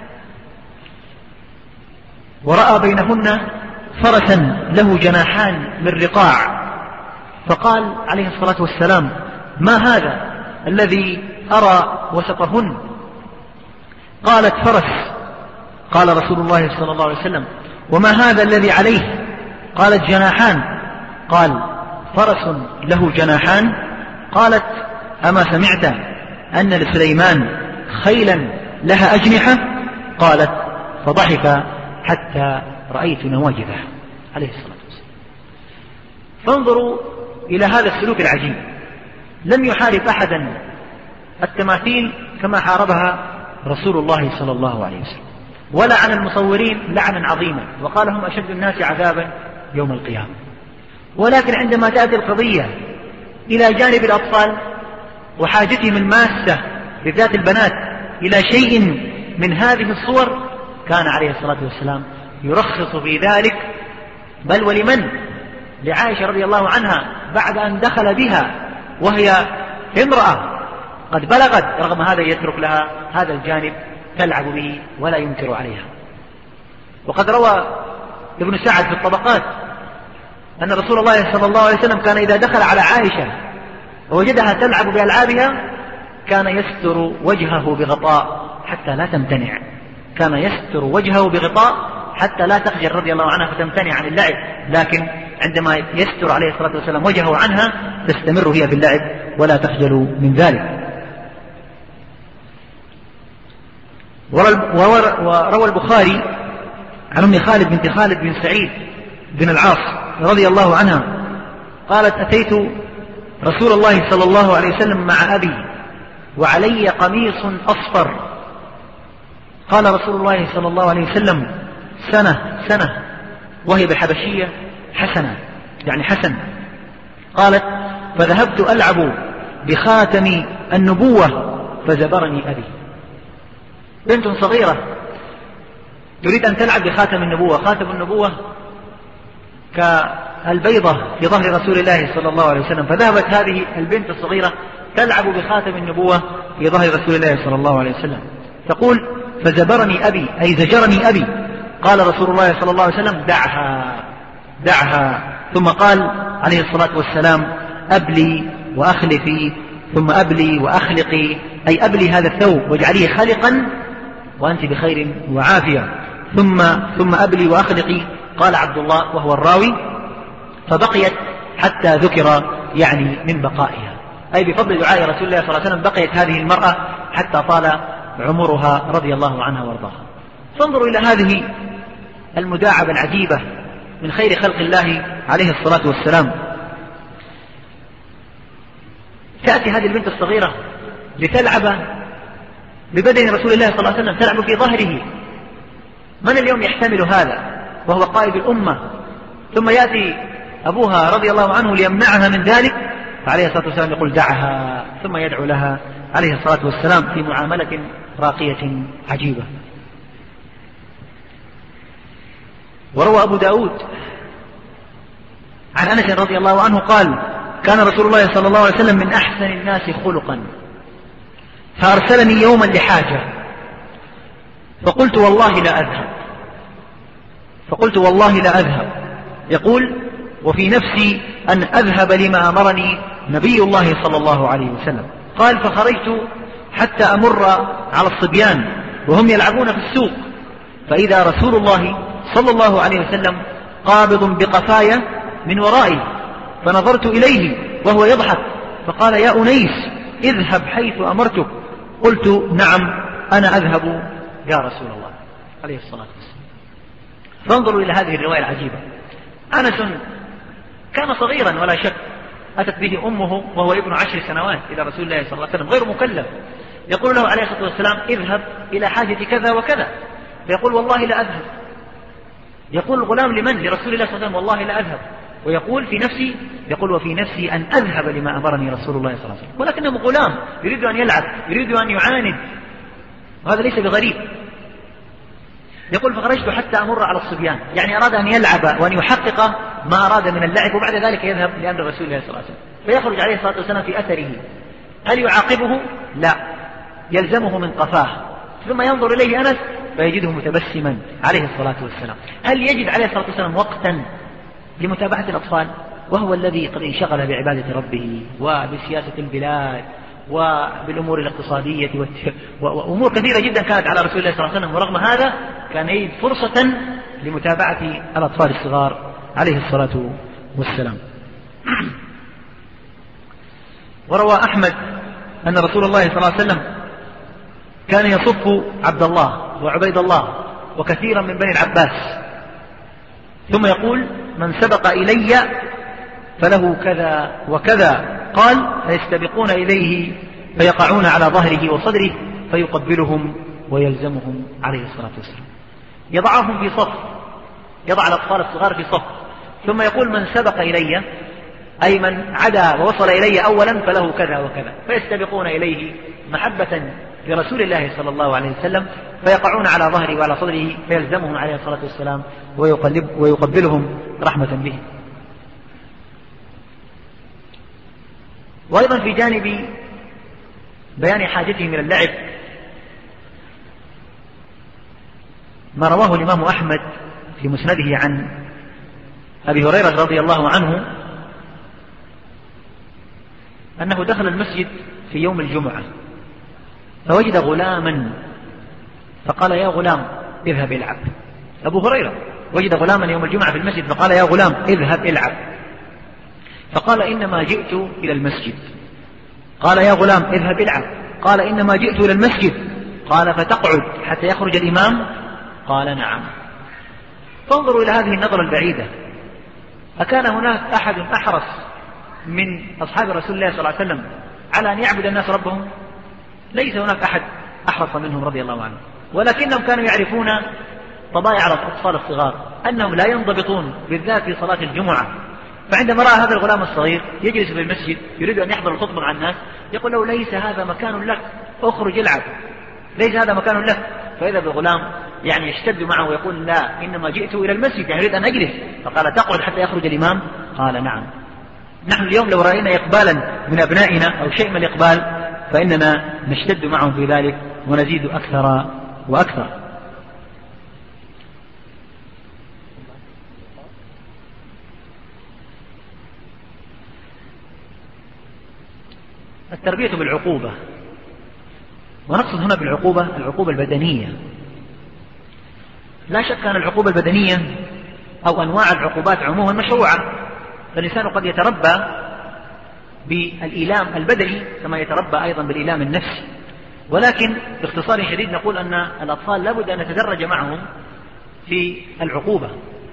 ورأى بينهن فرسا له جناحان من رقاع، فقال عليه الصلاة والسلام ما هذا الذي أرى وسطهن؟ قالت فرس. قال رسول الله صلى الله عليه وسلم وما هذا الذي عليه؟ قالت جناحان. قال فرس له جناحان؟ قالت أما سمعت أن لسليمان خيلا لها أجنحة؟ قالت فضحك حتى رأيت نواجذه عليه الصلاة والسلام. فانظروا إلى هذا السلوك العجيب، لم يحارب أحدا التماثيل كما حاربها رسول الله صلى الله عليه وسلم، ولعن المصورين لعنا عظيما وقال هم أشد الناس عذابا يوم القيامة. ولكن عندما تأتي القضية إلى جانب الأطفال وحاجتهم الماسة بالذات البنات إلى شيء من هذه الصور كان عليه الصلاة والسلام يرخص في ذلك، بل ولمن؟ لعائشة رضي الله عنها بعد أن دخل بها وهي امرأة قد بلغت، رغم هذا يترك لها هذا الجانب تلعب به ولا ينكر عليها. وقد روى ابن سعد في الطبقات أن رسول الله صلى الله عليه وسلم كان إذا دخل على عائشة ووجدها تلعب بألعابها كان يستر وجهه بغطاء حتى لا تمتنع، كان يستر وجهه بغطاء حتى لا تخجل رضي الله عنها فتمتنع عن اللعب، لكن عندما يستر عليه الصلاة والسلام وجهه عنها تستمر هي في اللعب ولا تخجل من ذلك. وروى البخاري عن أم خالد بنت خالد بن سعيد بن العاص رضي الله عنها قالت: أتيت رسول الله صلى الله عليه وسلم مع أبي وعلي قميص أصفر، قال رسول الله صلى الله عليه وسلم: سنة سنة، وهي بالحبشية حسنة يعني حسن. قالت: فذهبت ألعب بخاتم النبوة فزبرني أبي. بنت صغيرة تريد أن تلعب بخاتم النبوة، خاتم النبوة كالبيضة في ظهر رسول الله صلى الله عليه وسلم، فذهبت هذه البنت الصغيرة تلعب بخاتم النبوة في ظهر رسول الله صلى الله عليه وسلم. تقول: فزبرني أبي أي زجرني أبي. قال رسول الله صلى الله عليه وسلم: دعها دعها. ثم قال عليه الصلاة والسلام: أبلي وأخلفي، ثم أبلي وأخلقي، أي أبلي هذا الثوب واجعليه خلقا وأنت بخير وعافية، ثم ثم أبلي وأخلقي. قال عبد الله وهو الراوي: فبقيت حتى ذكر يعني من بقائها، أي بفضل دعاء رسول الله صلى الله عليه وسلم بقيت هذه المرأة حتى طال عمرها رضي الله عنها وارضاها. فانظروا إلى هذه المداعبة العجيبة من خير خلق الله عليه الصلاة والسلام. تأتي هذه البنت الصغيرة لتلعب ببدن رسول الله صلى الله عليه وسلم، تلعب في ظهره. من اليوم يحتمل هذا وهو قائد الأمة؟ ثم يأتي أبوها رضي الله عنه ليمنعها من ذلك، فعليه الصلاة والسلام يقول: دعها، ثم يدعو لها عليه الصلاة والسلام في معاملة راقية عجيبة. وروى أبو داود عن أنس رضي الله عنه قال: كان رسول الله صلى الله عليه وسلم من أحسن الناس خلقا، فأرسلني يوما لحاجة، فقلت والله لا أذهب فقلت والله لا أذهب يقول: وفي نفسي أن أذهب لما أمرني نبي الله صلى الله عليه وسلم. قال: فخرجت حتى أمر على الصبيان وهم يلعبون في السوق، فإذا رسول الله صلى الله عليه وسلم قابض بقفايا من ورائي، فنظرت إليه وهو يضحك، فقال: يا أنيس اذهب حيث أمرتك. قلت: نعم أنا أذهب يا رسول الله عليه الصلاة والسلام. فانظروا إلى هذه الرواية العجيبة. أنس كان صغيرا ولا شك، أتت به أمه وهو ابن عشر سنوات إلى رسول الله صلى الله عليه وسلم غير مكلف، يقول له عليه الصلاة والسلام: اذهب إلى حاجة كذا وكذا، فيقول: والله لا أذهب. يقول الغلام لمن؟ لرسول الله صلى الله عليه وسلم: والله لا أذهب. ويقول في نفسي يقول: وفي نفسي أن أذهب لما أمرني رسول الله صلى الله عليه وسلم. ولكنه غلام يريد أن يلعب، يريد أن يعاند، وهذا ليس بغريب. يقول: فخرجت حتى أمر على الصبيان، يعني أراد أن يلعب وأن يحقق ما أراد من اللعب، وبعد ذلك يذهب لأمر رسول الله صلى الله عليه وسلم. فيخرج عليه الصلاة والسلام في أثره. هل يعاقبه؟ لا، يلزمه من قفاه، ثم ينظر إليه أنس فيجده متبسما عليه الصلاة والسلام. هل يجد عليه الصلاة والسلام وقتا لمتابعة الأطفال وهو الذي قد انشغل بعبادة ربه وبسياسة البلاد وبالأمور الاقتصادية وأمور كثيرة جدا كانت على رسول الله صلى الله عليه وسلم، ورغم هذا كان يجد فرصة لمتابعة الأطفال الصغار عليه الصلاة والسلام. وروى أحمد أن رسول الله صلى الله عليه وسلم كان يصف عبد الله وعبيد الله وكثيرا من بني العباس، ثم يقول: من سبق إلي فله كذا وكذا. قال: فيستبقون إليه فيقعون على ظهره وصدره فيقبلهم ويلزمهم عليه الصلاة والسلام. يضعهم في صف، يضع الأطفال الصغار في صف، ثم يقول: من سبق إلي أي من عدا ووصل إلي أولا فله كذا وكذا، فيستبقون إليه محبة لرسول الله صلى الله عليه وسلم، فيقعون على ظهره وعلى صدره فيلزمهم عليه الصلاة والسلام ويقلب ويقبلهم رحمة به. وأيضا في جانب بيان حاجتهم إلى اللعب ما رواه الإمام أحمد في مسنده عن أبي هريرة رضي الله عنه أنه دخل المسجد في يوم الجمعة فوجد غلاما فقال يا غلام اذهب العب. أبو هريرة وجد غلاما يوم الجمعة في المسجد فقال يا غلام اذهب العب، فقال إنما جئت إلى المسجد. قال يا غلام اذهب العب، قال إنما جئت إلى المسجد. قال فتقعد حتى يخرج الإمام؟ قال نعم. فانظروا إلى هذه النظرة البعيدة، أكان هناك أحد أحرص من أصحاب رسول الله صلى الله عليه وسلم على أن يعبد الناس ربهم؟ ليس هناك أحد أحرص منهم رضي الله عنه، ولكنهم كانوا يعرفون طبائع الأطفال الصغار أنهم لا ينضبطون بالذات في صلاة الجمعة. فعندما رأى هذا الغلام الصغير يجلس في المسجد يريد أن يحضر الخطبة مع الناس يقول له ليس هذا مكان لك، اخرج العب، ليس هذا مكان لك. فإذا بالغلام يعني يشتد معه ويقول لا إنما جئت إلى المسجد يعني أريد أن أجلس. فقال تقعد حتى يخرج الإمام؟ قال نعم. نحن اليوم لو رأينا إقبالا من أبنائنا أو شيء من الإقبال فإننا نشتد معهم في ذلك ونزيد أكثر وأكثر. التربية بالعقوبة، ونقصد هنا بالعقوبة العقوبة البدنية. لا شك أن العقوبة البدنية أو أنواع العقوبات عموما مشروعة، فالإنسان قد يتربى بالإيلام البدني كما يتربى أيضا بالإيلام النفسي، ولكن باختصار شديد نقول أن الأطفال لابد أن نتدرج معهم في العقوبة،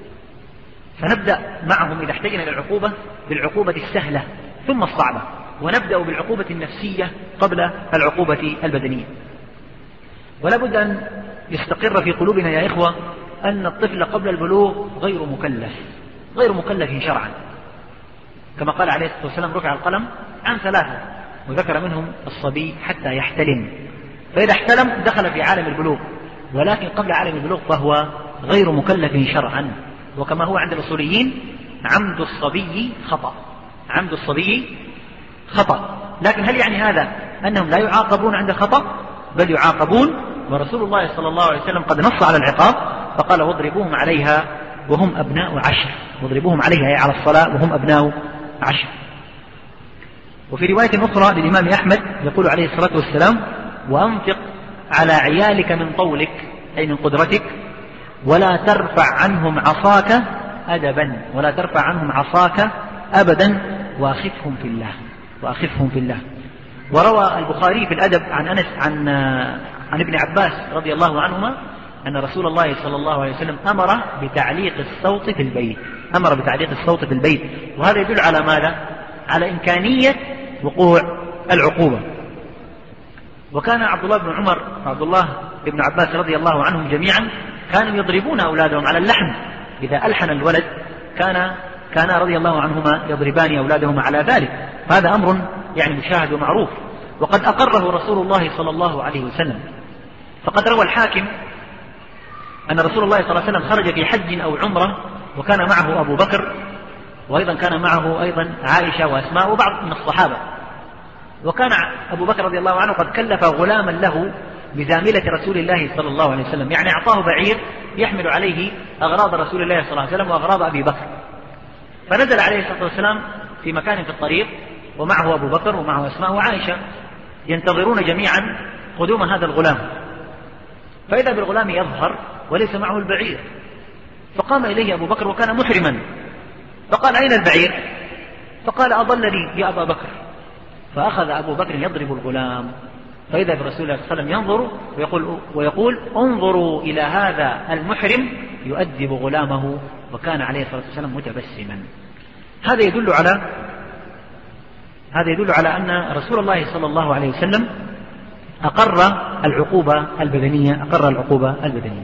فنبدأ معهم إذا احتجنا إلى العقوبة بالعقوبة السهلة ثم الصعبة، ونبدأ بالعقوبة النفسية قبل العقوبة البدنية. ولا بد أن يستقر في قلوبنا يا إخوة أن الطفل قبل البلوغ غير مكلف، غير مكلف شرعا، كما قال عليه الصلاة والسلام رفع القلم عن ثلاثة، وذكر منهم الصبي حتى يحتلم، فإذا احتلم دخل في عالم البلوغ، ولكن قبل عالم البلوغ فهو غير مكلف شرعا. وكما هو عند الأصوليين عمد الصبي خطأ، عمد الصبي خطأ. لكن هل يعني هذا أنهم لا يعاقبون عند الخطأ؟ بل يعاقبون، ورسول الله صلى الله عليه وسلم قد نص على العقاب فقال واضربوهم عليها وهم أبناء عشر، واضربوهم عليها على الصلاة وهم أبناء عشر. وفي رواية أخرى للإمام أحمد يقول عليه الصلاة والسلام وأنفق على عيالك من طولك أي من قدرتك ولا ترفع عنهم عصاك أدبا، ولا ترفع عنهم عصاك أبدا وأخفهم في الله، وأخفهم في الله. وروى البخاري في الأدب عن أنس عن عن ابن عباس رضي الله عنهما أن رسول الله صلى الله عليه وسلم أمر بتعليق الصوت في البيت، أمر بتعليق الصوت في البيت، وهذا يدل على ماذا؟ على إمكانية وقوع العقوبة. وكان عبد الله بن عمر وعبد الله بن عباس رضي الله عنهم جميعا كانوا يضربون أولادهم على اللحن، إذا ألحن الولد كان كان رضي الله عنهما يضربان أولادهما على ذلك، هذا أمر يعني مشاهد ومعروف، وقد أقره رسول الله صلى الله عليه وسلم. فقد روى الحاكم أن رسول الله صلى الله عليه وسلم خرج في حج أو عمرة وكان معه أبو بكر، وأيضا كان معه أيضا عائشة وأسماء وبعض من الصحابة، وكان أبو بكر رضي الله عنه قد كلف غلاما له بزاملة رسول الله صلى الله عليه وسلم، يعني أعطاه بعير يحمل عليه أغراض رسول الله صلى الله عليه وسلم وأغراض أبي بكر. فنزل عليه الصلاة والسلام في مكان في الطريق ومعه أبو بكر ومعه أسماء وعائشة ينتظرون جميعا قدوم هذا الغلام، فإذا بالغلام يظهر وليس معه البعير، فقام إليه أبو بكر وكان محرما، فقال أين البعير؟ فقال أضلني يا أبا بكر، فأخذ أبو بكر يضرب الغلام، فإذا برسول الله صلى الله عليه وسلم ينظر ويقول, ويقول انظروا إلى هذا المحرم يؤدب غلامه، وكان عليه الصلاة والسلام متبسما. هذا يدل على هذا يدل على أن رسول الله صلى الله عليه وسلم أقر العقوبة البدنية أقر العقوبة البدنية.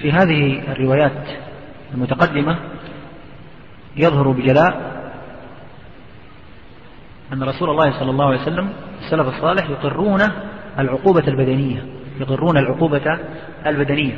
في هذه الروايات المتقدمة يظهر بجلاء أن رسول الله صلى الله عليه وسلم السلف الصالح يقرون العقوبة البدنية يقرون العقوبة البدنية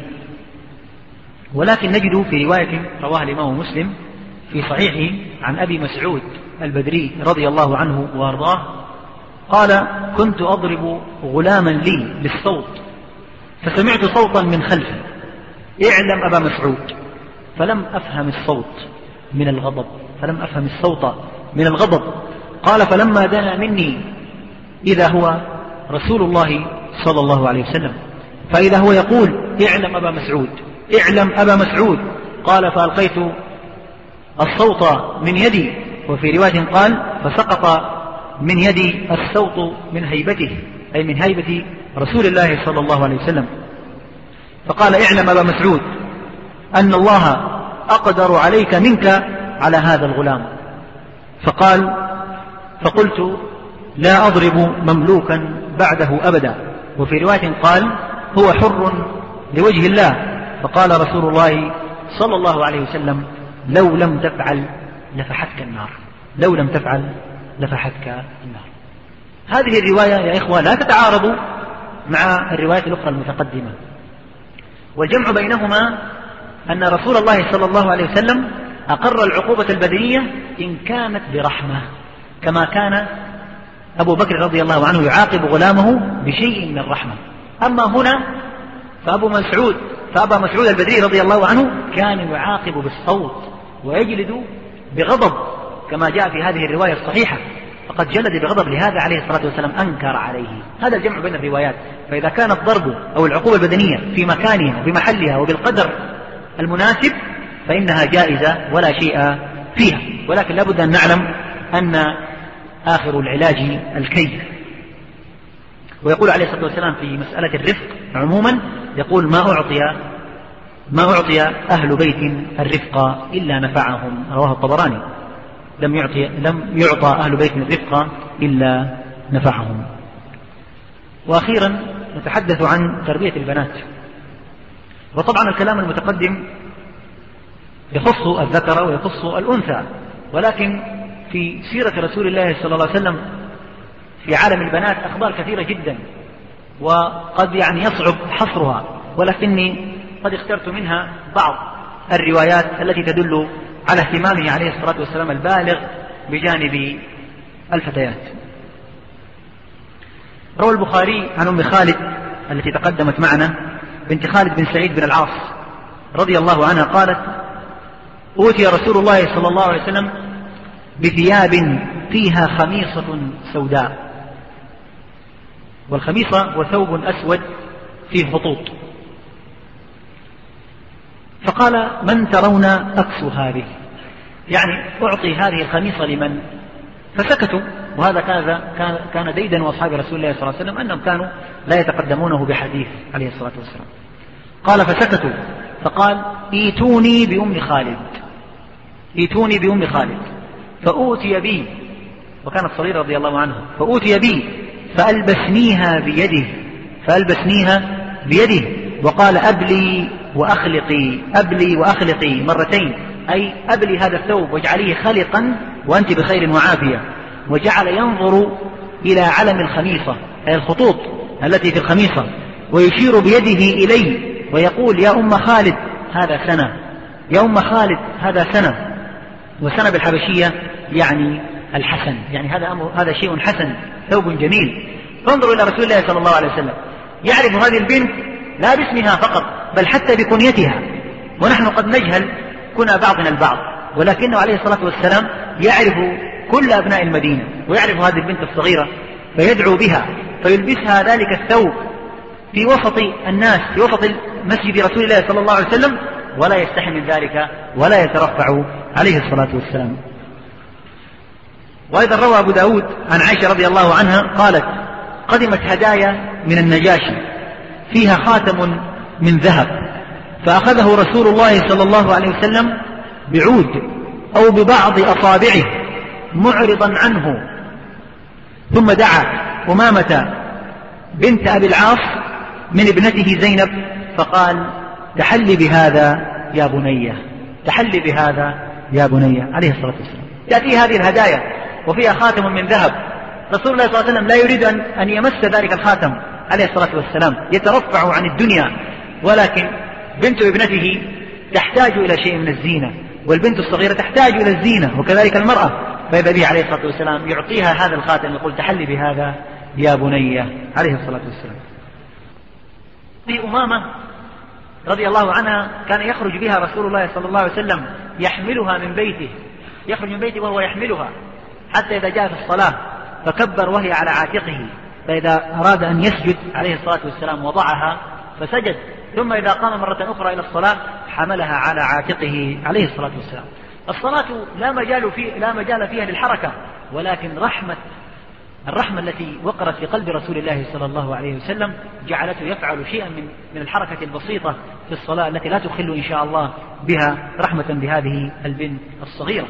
ولكن نجد في رواية رواها الإمام مسلم في صحيحه عن أبي مسعود البدري رضي الله عنه وأرضاه قال: كنت أضرب غلاما لي بالصوت فسمعت صوتا من خلفي: اعلم أبا مسعود. فلم أفهم الصوت من الغضب فلم أفهم الصوت من الغضب قال: فلما دنا مني إذا هو رسول الله صلى الله عليه وسلم، فإذا هو يقول: اعلم أبا مسعود اعلم أبا مسعود. قال: فألقيت الصوت من يدي. وفي رواية قال: فسقط من يدي الصوت من هيبته، أي من هيبة رسول الله صلى الله عليه وسلم. فقال: اعلم أبا مسعود أن الله أقدر عليك منك على هذا الغلام. فقال: فقلت: لا أضرب مملوكا بعده أبدا. وفي رواية قال: هو حر لوجه الله. فقال رسول الله صلى الله عليه وسلم: لو لم تفعل لفحتك النار لو لم تفعل لفحتك النار. هذه الرواية يا إخوة لا تتعارض مع الروايات الأخرى المتقدمة، والجمع بينهما أن رسول الله صلى الله عليه وسلم أقر العقوبة البدنية إن كانت برحمة، كما كان أبو بكر رضي الله عنه يعاقب غلامه بشيء من الرحمة. أما هنا فأبو مسعود فأبا مسعود البدري رضي الله عنه كان يعاقب بالصوت ويجلد بغضب كما جاء في هذه الرواية الصحيحة، فقد جلد بغضب، لهذا عليه الصلاة والسلام أنكر عليه. هذا الجمع بين الروايات. فإذا كان الضرب أو العقوبة البدنية في مكانها وفي محلها وبالقدر المناسب فإنها جائزة ولا شيء فيها، ولكن لابد أن نعلم أن آخر العلاج الكي. ويقول عليه الصلاة والسلام في مسألة الرفق عموما، يقول: ما أعطي ما أعطي أهل بيت الرفق إلا نفعهم، رواه الطبراني. لم يعطي لم يعطى أهل بيت الرفق إلا نفعهم. وأخيرا نتحدث عن تربية البنات. وطبعا الكلام المتقدم يخص الذكر ويخص الأنثى، ولكن في سيرة رسول الله صلى الله عليه وسلم في عالم البنات أخبار كثيرة جدا، وقد يعني يصعب حصرها، ولكني قد اخترت منها بعض الروايات التي تدل على اهتمامه عليه الصلاة والسلام البالغ بجانب الفتيات. روى البخاري عن أم خالد التي تقدمت معنا بنت خالد بن سعيد بن العاص رضي الله عنها قالت: أوتي رسول الله صلى الله عليه وسلم بثياب فيها خميصة سوداء، والخميصة هو ثوب أسود فيه خطوط، فقال: من ترون أكس هذه؟ يعني أعطي هذه الخميصة لمن؟ فسكتوا. وهذا كان كان ديدا وأصحاب رسول الله صلى الله عليه وسلم أنهم كانوا لا يتقدمونه بحديث عليه الصلاة والسلام. قال: فسكتوا. فقال: ايتوني بأم خالد ايتوني بأم خالد فأوتي بي، وكانت صغيرة رضي الله عنها، فأوتي بي فألبسنيها بيده فألبسنيها بيده وقال: أبلي وأخلقي أبلي وأخلقي مرتين، أي أبلي هذا الثوب واجعليه خلقا وأنت بخير وعافية. وجعل ينظر إلى علم الخميصة، أي الخطوط التي في الخميصة، ويشير بيده إلي ويقول: يا أم خالد هذا سنة يا أم خالد هذا سنة. وسنة بالحبشية يعني الحسن، يعني هذا أمر هذا شيء حسن، ثوب جميل. فانظروا إلى رسول الله صلى الله عليه وسلم يعرف هذه البنت لا باسمها فقط بل حتى بكنيتها، ونحن قد نجهل كنا بعضنا البعض، ولكنه عليه الصلاة والسلام يعرف كل أبناء المدينة ويعرف هذه البنت الصغيرة، فيدعو بها فيلبسها ذلك الثوب في وسط الناس في وسط مسجد رسول الله صلى الله عليه وسلم، ولا يستحي من ذلك ولا يترفع عليه الصلاة والسلام. وأيضا روى أبو داود عن عائشة رضي الله عنها قالت: قدمت هدايا من النجاشي فيها خاتم من ذهب، فأخذه رسول الله صلى الله عليه وسلم بعود أو ببعض أصابعه معرضا عنه، ثم دعا أمامة بنت أبي العاص من ابنته زينب فقال: تحلي بهذا يا بني، تحلي بهذا يا بني عليه الصلاة والسلام. تأتي هذه الهدايا وفيها خاتم من ذهب، رسول الله صلى الله عليه وسلم لا يريد أن يمس ذلك الخاتم عليه الصلاة والسلام، يترفع عن الدنيا، ولكن بنت ابنته تحتاج إلى شيء من الزينة، والبنت الصغيرة تحتاج إلى الزينة، وكذلك المرأة. فإذا به عليه الصلاة والسلام يعطيها هذا الخاتم، يقول تحلي بهذا يا بني عليه الصلاة والسلام. في أمامة رضي الله عنها كان يخرج بها رسول الله صلى الله عليه وسلم يحملها من بيته، يخرج من بيته وهو يحملها حتى إذا جاء في الصلاة فكبر وهي على عاتقه، فإذا أراد أن يسجد عليه الصلاة والسلام وضعها فسجد، ثم إذا قام مرة أخرى إلى الصلاة حملها على عاتقه عليه الصلاة والسلام. الصلاة لا مجال فيه لا مجال فيها للحركة، ولكن رحمة الرحمة التي وقرت في قلب رسول الله صلى الله عليه وسلم جعلته يفعل شيئا من من الحركة البسيطة في الصلاة التي لا تخل إن شاء الله بها، رحمة بهذه البنت الصغيرة.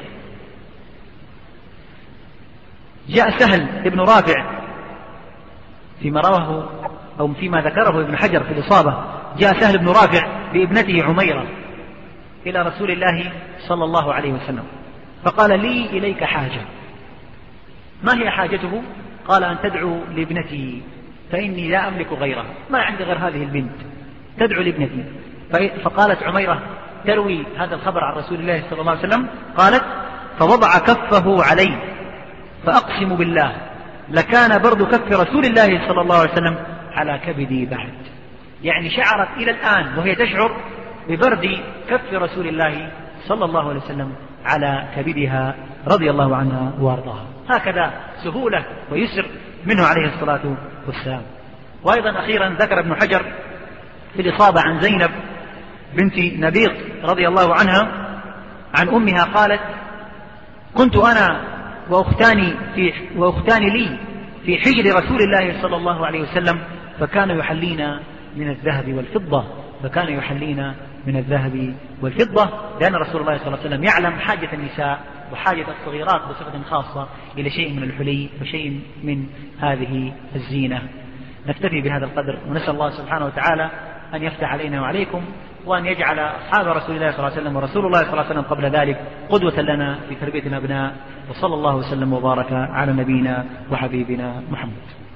جاء سهل ابن رافع فيما رواه أو فيما ذكره ابن حجر في الإصابة، جاء سهل بن رافع بابنته عميرة إلى رسول الله صلى الله عليه وسلم فقال لي إليك حاجة. ما هي حاجته؟ قال أن تدعو لابنتي فإني لا أملك غيرها، ما عندي غير هذه البنت، تدعو لابنتي. فقالت عميرة تروي هذا الخبر عن رسول الله صلى الله عليه وسلم، قالت فوضع كفه علي فأقسم بالله لكان برد كف رسول الله صلى الله عليه وسلم على كبدي بعد. يعني شعرت إلى الآن وهي تشعر ببرد كف رسول الله صلى الله عليه وسلم على كبدها رضي الله عنها وارضاها. هكذا سهولة ويسر منه عليه الصلاة والسلام. وأيضا أخيرا ذكر ابن حجر في الإصابة عن زينب بنت نبيط رضي الله عنها عن أمها قالت كنت أنا وأختاني, في وأختاني لي في حجر رسول الله صلى الله عليه وسلم فكانوا يحلينا من الذهب والفضة فكان يحلينا من الذهب والفضة لأن رسول الله صلى الله عليه وسلم يعلم حاجة النساء وحاجة الصغيرات بصفة خاصة إلى شيء من الحلي وشيء من هذه الزينة. نكتفي بهذا القدر ونسأل الله سبحانه وتعالى أن يفتح علينا وعليكم وأن يجعل أصحاب رسول الله صلى الله عليه وسلم ورسول الله صلى الله عليه وسلم قبل ذلك قدوة لنا في تربية الأبناء. وصلى الله وسلم وبارك على نبينا وحبيبنا محمد.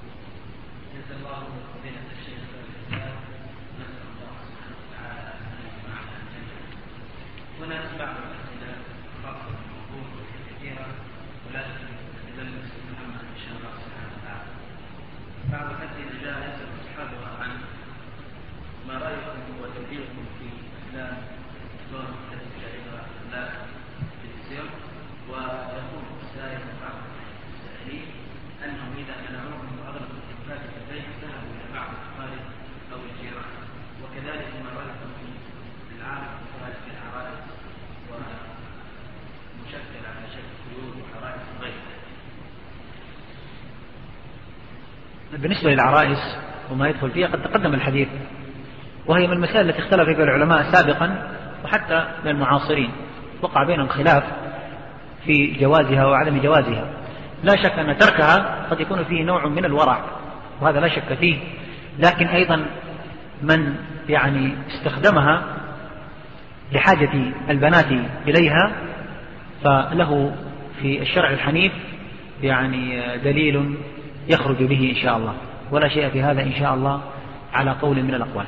بعض الأسئلة جاء يسأل أصحابه عن ما رأيكم وتوجيهكم في أفلام دون التي لا تلفزيون، ويقول السائل بعض السائلين أنهم إذا منعوهم وأغلب التلفاز في البيت ذهبوا إلى بعض الأقارب أو الجيران، وكذلك ما رأيكم في العالم في العرائس ومشكل على شكل خيول وعرائس غيرها. بالنسبة للعرائس وما يدخل فيها قد تقدم الحديث، وهي من المسائل التي اختلف فيها العلماء سابقا وحتى من المعاصرين وقع بينهم خلاف في جوازها وعدم جوازها. لا شك أن تركها قد يكون فيه نوع من الورع وهذا لا شك فيه، لكن أيضا من يعني استخدمها لحاجة البنات إليها فله في الشرع الحنيف يعني دليل يخرج به إن شاء الله، ولا شيء في هذا إن شاء الله على قول من الأقوال.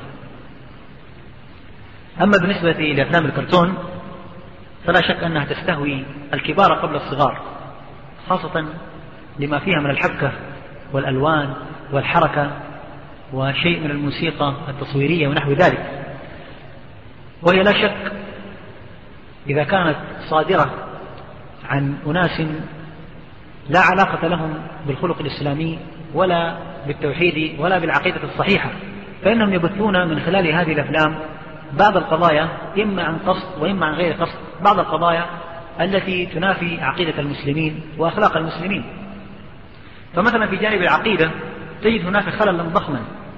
أما بالنسبة لأفلام الكرتون فلا شك أنها تستهوي الكبار قبل الصغار، خاصة لما فيها من الحبكة والألوان والحركة وشيء من الموسيقى التصويرية ونحو ذلك. وهي لا شك إذا كانت صادرة عن أناس لا علاقة لهم بالخلق الإسلامي ولا بالتوحيد ولا بالعقيدة الصحيحة، فإنهم يبثون من خلال هذه الأفلام بعض القضايا إما عن قصد وإما عن غير قصد، بعض القضايا التي تنافي عقيدة المسلمين وأخلاق المسلمين. فمثلا في جانب العقيدة تجد هناك خللا ضخما،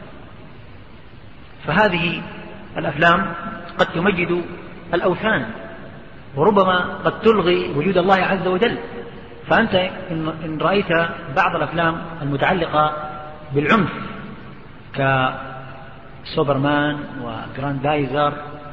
فهذه الأفلام قد تمجد الأوثان وربما قد تلغي وجود الله عز وجل. فأنت إن رأيت بعض الأفلام المتعلقة بالعنف كسوبرمان وجراندايزر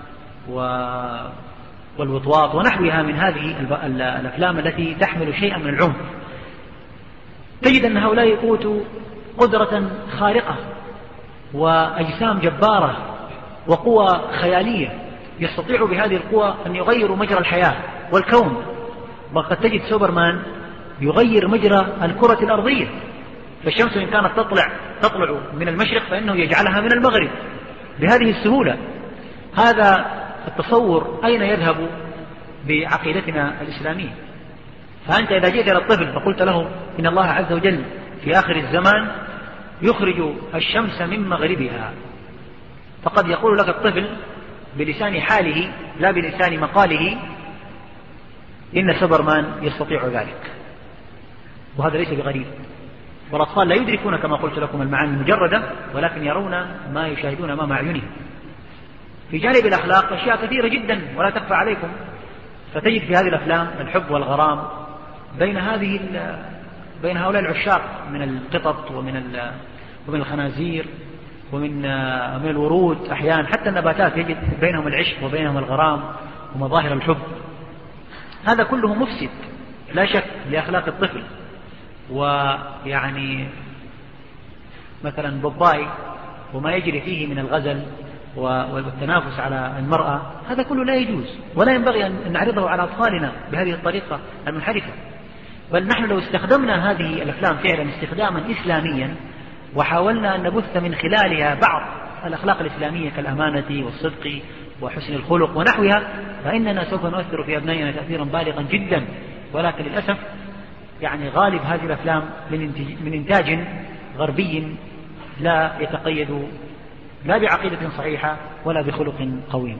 والوطواط ونحوها من هذه الأفلام التي تحمل شيئا من العنف، تجد أن هؤلاء أوتوا قدرة خارقة وأجسام جبارة وقوى خيالية، يستطيع بهذه القوى أن يغيروا مجرى الحياة والكون. وقد تجد سوبرمان يغير مجرى الكرة الأرضية، فالشمس إن كانت تطلع تطلع من المشرق فإنه يجعلها من المغرب بهذه السهولة. هذا التصور أين يذهب بعقيدتنا الإسلامية؟ فأنت إذا جئت إلى الطفل فقلت له إن الله عز وجل في آخر الزمان يخرج الشمس من مغربها، فقد يقول لك الطفل بلسان حاله لا بلسان مقاله إن سوبرمان يستطيع ذلك، وهذا ليس بغريب. والأطفال لا يدركون كما قلت لكم المعاني المجردة، ولكن يرون ما يشاهدون أمام أعينهم. في جانب الأخلاق أشياء كثيرة جدا ولا تخفى عليكم، فتجد في هذه الأفلام الحب والغرام بين هذه بين هؤلاء العشاق من القطط ومن ومن الخنازير ومن من الورود، أحيانا حتى النباتات يجد بينهم العشق وبينهم الغرام ومظاهر الحب. هذا كله مفسد لا شك لأخلاق الطفل. ويعني مثلا بوباي وما يجري فيه من الغزل والتنافس على المرأة، هذا كله لا يجوز ولا ينبغي أن نعرضه على أطفالنا بهذه الطريقة المنحرفة. بل نحن لو استخدمنا هذه الأفلام فعلا استخداما إسلاميا وحاولنا أن نبث من خلالها بعض الأخلاق الإسلامية كالأمانة والصدق وحسن الخلق ونحوها، فإننا سوف نؤثر في أبنائنا تأثيرا بالغا جدا. ولكن للأسف يعني غالب هذه الأفلام من إنتاج غربي لا يتقيد لا بعقيدة صحيحة ولا بخلق قويم.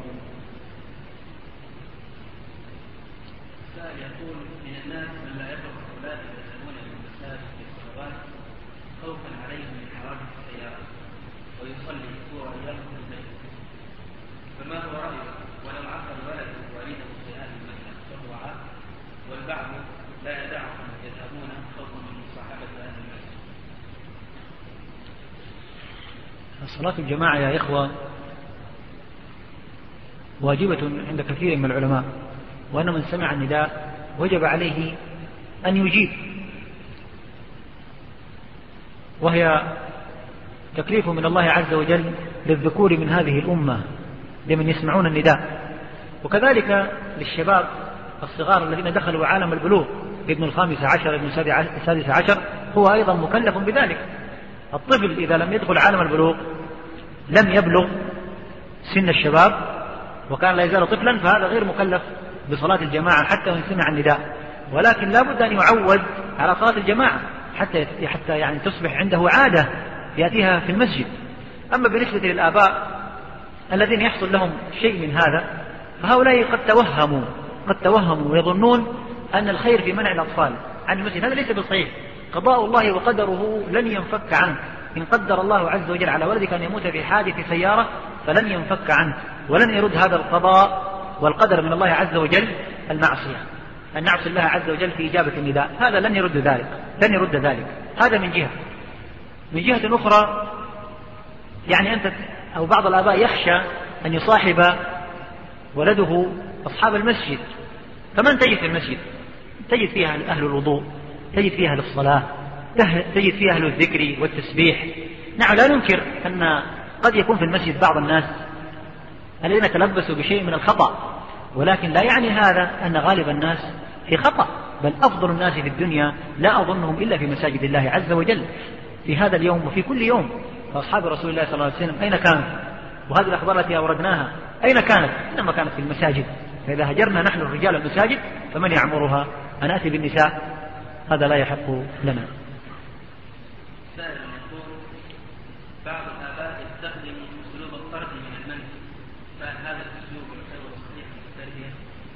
يقول من الناس من لا يترك الصلاة يذهبون للمساجد في الصلوات خوفا عليهم من حرام السيارة ويصلي الصورة يدخل البيت، فما هو رأيه ولو عقل ولده والده في هذه المسألة فهو عاق، والبعض لا يدعهم يذهبون خوفا من مصاحبة هذا المسجد؟ صلاة الجماعة يا إخوة واجبة عند كثير من العلماء، وأن من سمع النداء وجب عليه أن يجيب، وهي تكليف من الله عز وجل للذكور من هذه الأمة لمن يسمعون النداء، وكذلك للشباب الصغار الذين دخلوا عالم البلوغ، ابن الخامس عشر ابن السادس عشر هو أيضا مكلف بذلك. الطفل إذا لم يدخل عالم البلوغ لم يبلغ سن الشباب وكان لا يزال طفلا، فهذا غير مكلف بصلاة الجماعة حتى وإن سمع النداء، ولكن لا بد أن يعود على صلاة الجماعة حتى حتى يعني تصبح عنده عادة يأتيها في المسجد. أما بالنسبة للآباء الذين يحصل لهم شيء من هذا فهؤلاء قد توهموا قد توهموا ويظنون أن الخير في منع الأطفال عن المسجد، هذا ليس بالصحيح. قضاء الله وقدره لن ينفك عنك، إن قدر الله عز وجل على ولدك أن يموت في حادث سيارة فلن ينفك عنك، ولن يرد هذا القضاء والقدر من الله عز وجل المعصية، أن نعصي الله عز وجل في إجابة النداء، هذا لن يرد ذلك لن يرد ذلك هذا من جهة. من جهة أخرى يعني أنت أو بعض الآباء يخشى أن يصاحب ولده أصحاب المسجد، فمن تجد في المسجد؟ تجد فيها أهل الوضوء، تجد فيها أهل الصلاة، تجد فيها أهل الذكر والتسبيح. نعم لا ننكر أن قد يكون في المسجد بعض الناس الذين تلبسوا بشيء من الخطأ، ولكن لا يعني هذا أن غالب الناس في خطأ، بل أفضل الناس في الدنيا لا أظنهم إلا في مساجد الله عز وجل في هذا اليوم وفي كل يوم. فأصحاب رسول الله صلى الله عليه وسلم أين كانوا؟ وهذه الأخبار التي أوردناها أين كانت؟ إنما كانت في المساجد. فإذا هجرنا نحن الرجال المساجد فمن يعمرها؟ أن نأتي بالنساء؟ هذا لا يحق لنا. بعض الآباء يستخدم أسلوب الطرد من المنزل، فهل هذا الأسلوب يعتبر صحيح في التربية؟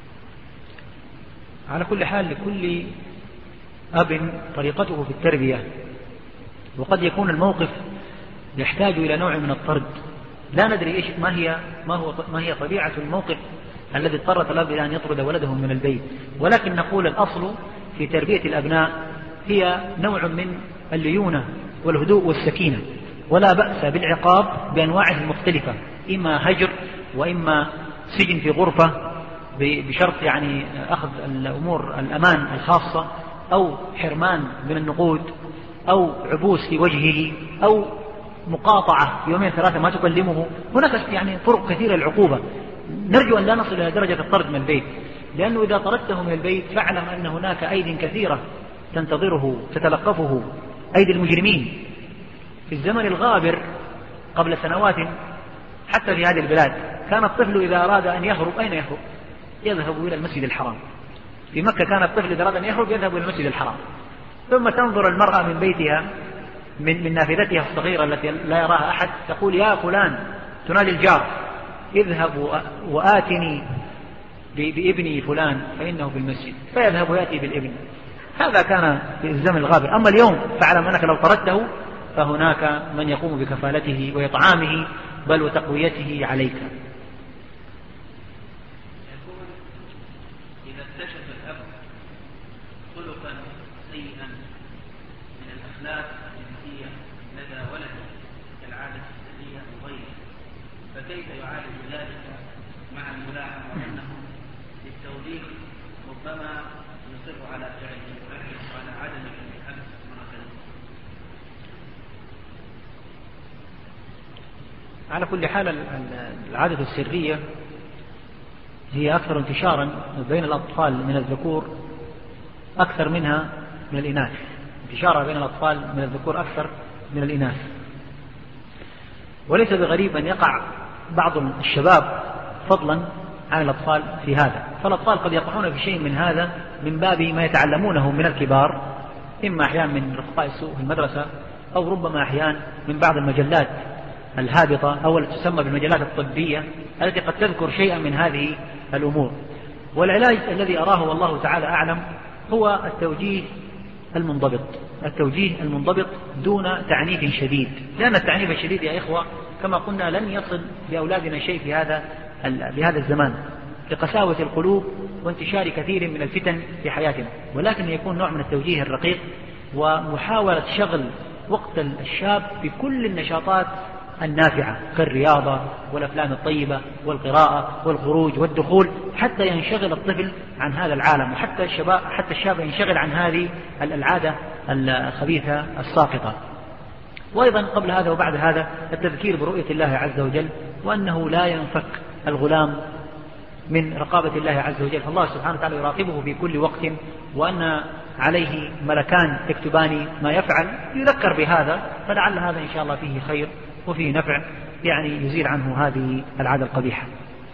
على كل حال لكل أب طريقته في التربية، وقد يكون الموقف يحتاج إلى نوع من الطرد، لا ندري إيش ما هي ما هو ما هي طبيعة الموقف الذي اضطرت الأب إلى أن يطرد ولده من البيت، ولكن نقول الأصل في تربية الأبناء هي نوع من الليونة والهدوء والسكينة، ولا بأس بالعقاب بأنواعه المختلفة، إما هجر وإما سجن في غرفة بشرط يعني أخذ الأمور الأمان الخاصة، أو حرمان من النقود، أو عبوس في وجهه، أو مقاطعة يومين ثلاثة ما تكلمه. هناك يعني طرق كثيرة للعقوبة. نرجو أن لا نصل إلى درجة الطرد من البيت، لأنه إذا طردته من البيت فاعلم أن هناك أيدي كثيرة تنتظره تتلقفه، أيدي المجرمين. في الزمن الغابر قبل سنوات حتى في هذه البلاد كان الطفل إذا أراد أن يهرب أين يهرب؟ يذهب إلى المسجد الحرام. في مكة كان الطفل إذا أراد أن يهرب يذهب إلى المسجد الحرام. ثم تنظر المرأة من بيتها من, من نافذتها الصغيرة التي لا يراها أحد، تقول يا فلان، تنادي الجار، اذهب وآتني بابني فلان فإنه في المسجد، فيذهب ويأتي بالابن. هذا كان في الزمن الغابر. أما اليوم فاعلم أنك لو طردته فهناك من يقوم بكفالته وإطعامه بل وتقويته عليك. يقول إذا اكتشف الأب خلقا سيئا من الأخلاق الجنسية لدى ولده كالعادة السرية أو غيره، فكيف يعالج ذلك مع الملاحظة أنه للتوبيخ ربما يصر على فعله ويحرص على عدم الحبس مرة ثانية؟ على كل حال العادة السرية هي أكثر انتشارا بين الأطفال من الذكور أكثر منها من الإناث. انتشارها بين الأطفال من الذكور أكثر من الإناث. وليس بغريب أن يقع بعض الشباب فضلا عن الأطفال في هذا. فالأطفال قد يقعون في شيء من هذا من باب ما يتعلمونه من الكبار، إما أحيان من رفقاء السوء في المدرسة، أو ربما أحيان من بعض المجلات الهابطة أو التي تسمى بالمجلات الطبية التي قد تذكر شيئا من هذه الأمور. والعلاج الذي أراه والله تعالى أعلم هو التوجيه المنضبط، التوجيه المنضبط دون تعنيف شديد، لأن التعنيف الشديد يا إخوة كما قلنا لن يصل بأولادنا شيء في هذا بهذا الزمان لقساوة القلوب وانتشار كثير من الفتن في حياتنا، ولكن يكون نوع من التوجيه الرقيق ومحاولة شغل وقت الشاب بكل النشاطات النافعة كالرياضة والأفلام الطيبة والقراءة والخروج والدخول، حتى ينشغل الطفل عن هذا العالم، وحتى الشباب حتى الشاب ينشغل عن هذه العادة الخبيثة الساقطة. وأيضا قبل هذا وبعد هذا التذكير برؤية الله عز وجل، وأنه لا ينفك الغلام من رقابة الله عز وجل، فالله سبحانه وتعالى يراقبه في كل وقت، وأن عليه ملكان يكتبان ما يفعل. يذكر بهذا فلعل هذا إن شاء الله فيه خير وفيه نفع، يعني يزيل عنه هذه العادة القبيحة.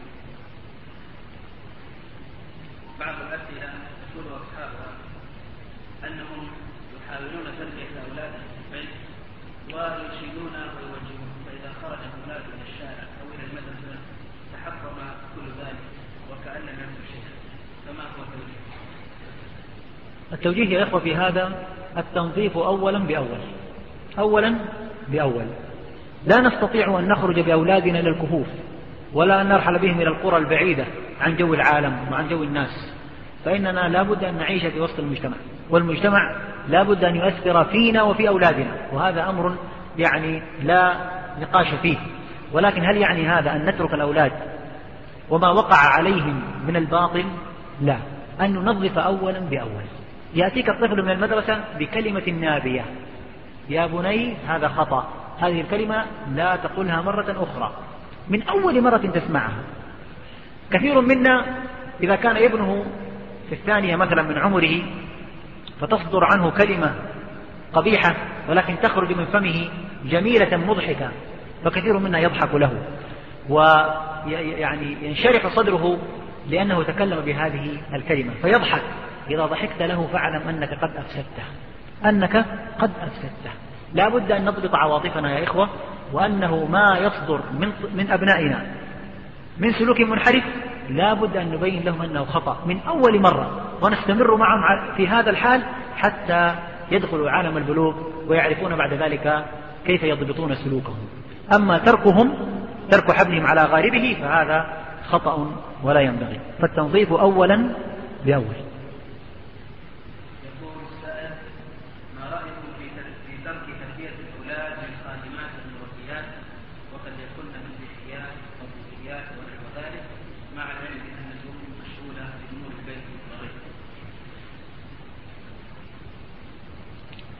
بعض الأسئلة تقول أصحابها أنهم يحاولون تربية أولادهم في البيت ويرشدون ويوجهون، فإذا خرج أولاد إلى الشارع أو إلى المدرسة تحرم كل ذلك وكأن لم يحدث شيئا، فما هو التوجيه؟ التوجيه يا إخوة في هذا التنظيف أولا بأول أولا بأول لا نستطيع أن نخرج بأولادنا إلى الكهوف ولا أن نرحل بهم إلى القرى البعيدة عن جو العالم وعن جو الناس، فإننا لا بد أن نعيش في وسط المجتمع، والمجتمع لا بد أن يؤثر فينا وفي أولادنا، وهذا أمر يعني لا نقاش فيه. ولكن هل يعني هذا أن نترك الأولاد وما وقع عليهم من الباطل؟ لا، أن ننظف أولا بأول. يأتيك الطفل من المدرسة بكلمة نابية، يا بني هذا خطأ، هذه الكلمة لا تقولها مرة أخرى، من أول مرة تسمعها. كثير منا إذا كان ابنه في الثانية مثلا من عمره فتصدر عنه كلمة قبيحة ولكن تخرج من فمه جميلة مضحكة، فكثير منا يضحك له ويعني ينشرح صدره لأنه تكلم بهذه الكلمة فيضحك. إذا ضحكت له فاعلم أنك قد أفسدته، أنك قد أفسدته. لا بد أن نضبط عواطفنا يا إخوة، وأنه ما يصدر من, من أبنائنا من سلوك منحرف لا بد أن نبين لهم أنه خطأ من أول مرة، ونستمر معهم في هذا الحال حتى يدخلوا عالم البلوغ ويعرفون بعد ذلك كيف يضبطون سلوكهم. أما تركهم ترك حبلهم على غاربه فهذا خطأ ولا ينبغي، فالتنظيف أولا بأول.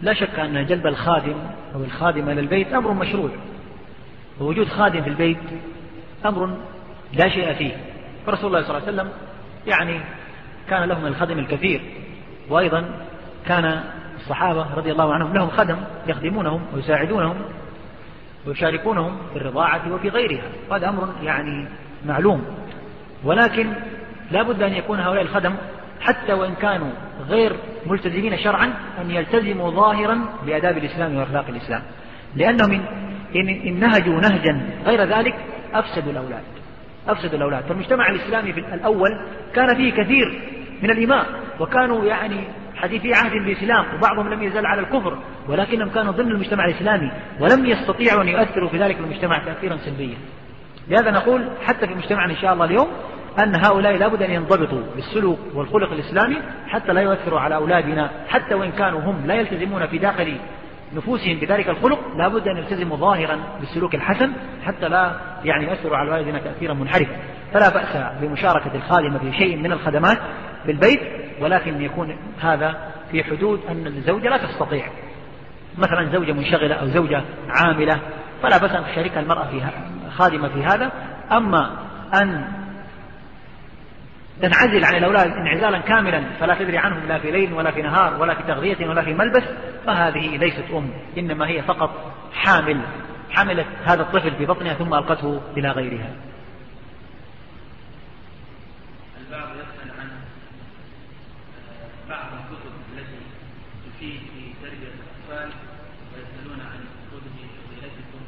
لا شك أن جلب الخادم أو الخادمة للبيت أمر مشروع، ووجود خادم في البيت أمر لا شيء فيه. فرسول الله صلى الله عليه وسلم يعني كان لهم الخدم الكثير، وأيضا كان الصحابة رضي الله عنهم لهم خدم يخدمونهم ويساعدونهم ويشاركونهم في الرضاعة وفي غيرها، هذا أمر يعني معلوم. ولكن لا بد أن يكون هؤلاء الخدم حتى وإن كانوا غير ملتزمين شرعا أن يلتزموا ظاهرا بآداب الإسلام وأخلاق الإسلام، لأنهم إن نهجوا نهجا غير ذلك أفسدوا الأولاد أفسدوا الأولاد. فالمجتمع الإسلامي في الأول كان فيه كثير من الإماء، وكانوا يعني حديثي عهد بالإسلام، وبعضهم لم يزال على الكفر، ولكنهم كانوا ضمن المجتمع الإسلامي ولم يستطيعوا أن يؤثروا في ذلك المجتمع تأثيرا سلبيا. لهذا نقول حتى في مجتمعنا إن شاء الله اليوم أن هؤلاء لابد أن ينضبطوا بالسلوك والخلق الإسلامي حتى لا يؤثروا على أولادنا، حتى وإن كانوا هم لا يلتزمون في داخل نفوسهم بذلك الخلق، لابد أن يلتزموا ظاهرا بالسلوك الحسن حتى لا يعني يؤثروا على أولادنا تأثيرا منحرفا. فلا بأس بمشاركة الخادمة في شيء من الخدمات في البيت، ولكن يكون هذا في حدود أن الزوجة لا تستطيع، مثلا زوجة منشغلة أو زوجة عاملة، فلا بأس أن تشاركها المرأة في خادمة في هذا. أما أن تنعزل عن الأولاد انعزالا كاملا فلا تدري عنهم لا في ليل ولا في نهار ولا في تغذية ولا في ملبس، فهذه ليست أم، إنما هي فقط حامل، حملت هذا الطفل في بطنها ثم ألقته إلى غيرها. البعض يسأل عن بعض الكتب التي تفيد في تربية الأطفال ويسألون عن كتب فضيلتكم.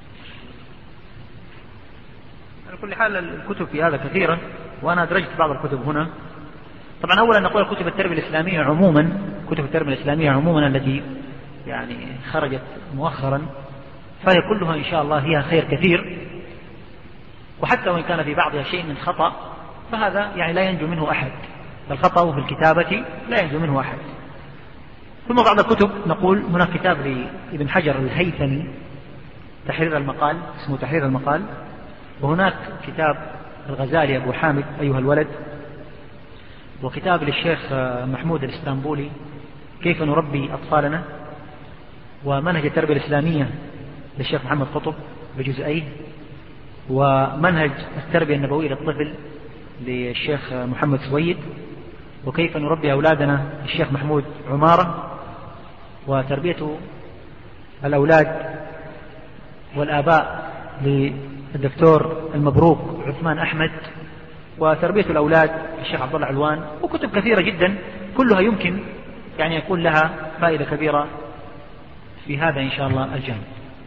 على كل حال الكتب في هذا كثيرا، وأنا أدرجت بعض الكتب هنا. طبعا أولا نقول كتب التربية الإسلامية عموما، كتب التربية الإسلامية عموما التي يعني خرجت مؤخرا فهي كلها إن شاء الله فيها خير كثير، وحتى وإن كان في بعضها شيء من خطأ فهذا يعني لا ينجو منه أحد، فالخطأ في الكتابة لا ينجو منه أحد. ثم بعض الكتب نقول هناك كتاب لابن حجر الهيثمي تحرير المقال، اسمه تحرير المقال، وهناك كتاب الغزالي أبو حامد أيها الولد، وكتاب للشيخ محمود الإسطنبولي كيف نربي أطفالنا، ومنهج التربية الإسلامية للشيخ محمد قطب بجزئيه، ومنهج التربية النبوية للطفل للشيخ محمد سويد، وكيف نربي أولادنا للشيخ محمود عمارة، وتربية الأولاد والآباء للدكتور المبروك عثمان أحمد، وتربية الأولاد للشيخ عبد الله علوان، وكتب كثيرة جدا كلها يمكن يعني يكون لها فائدة كبيرة في هذا إن شاء الله الجانب.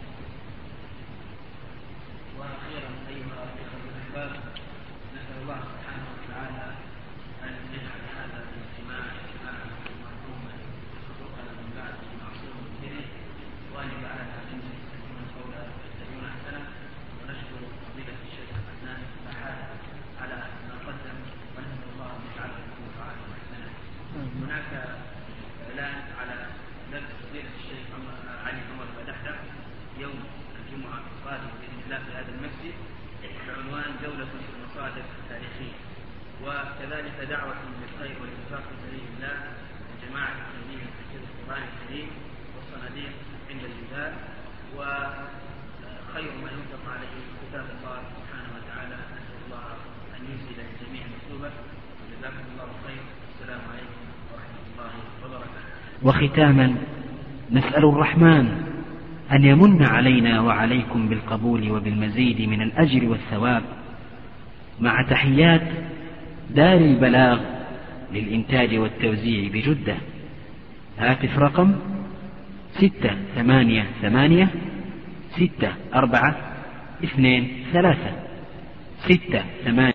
وأخيرا أيها الأخوة الأحباب، نسأل الله سبحانه وتعالى أن يجعل هذا الاجتماع اجتماعا مرحوما وخلقنا من بعد معصوم كريم، وأن يجعلنا ممن يستمعون القول فيتبعون أحسنه. ونشكر فضيلة الشيخ عدنان البحار على ما قدم، ونسأل الله أن يجعله في طاعة أحسنه. هناك إعلان على درس فضيلة الشيخ علي عمر بدحدة يوم الجمعة القادم بإذن الله في هذا المسجد بعنوان جولة في المصادر التاريخية، وكذلك دعوة للخير والإنفاق في سبيل الله وجماعة الخيرية في تفسير القرآن الكريم والصناديق عند الجبال، وخير ما ينفق عليه كتاب الله سبحانه وتعالى. نسأل الله أن يزيد للجميع مكتوبة، وجزاكم الله خير. السلام عليكم ورحمة الله وبركاته. وختاما نسأل الرحمن أن يمن علينا وعليكم بالقبول وبالمزيد من الأجر والثواب، مع تحيات دار البلاغ للإنتاج والتوزيع بجدة. هاتف رقم ستة ثمانية ثمانية ستة أربعة اثنين ثلاثة ستة ثمانية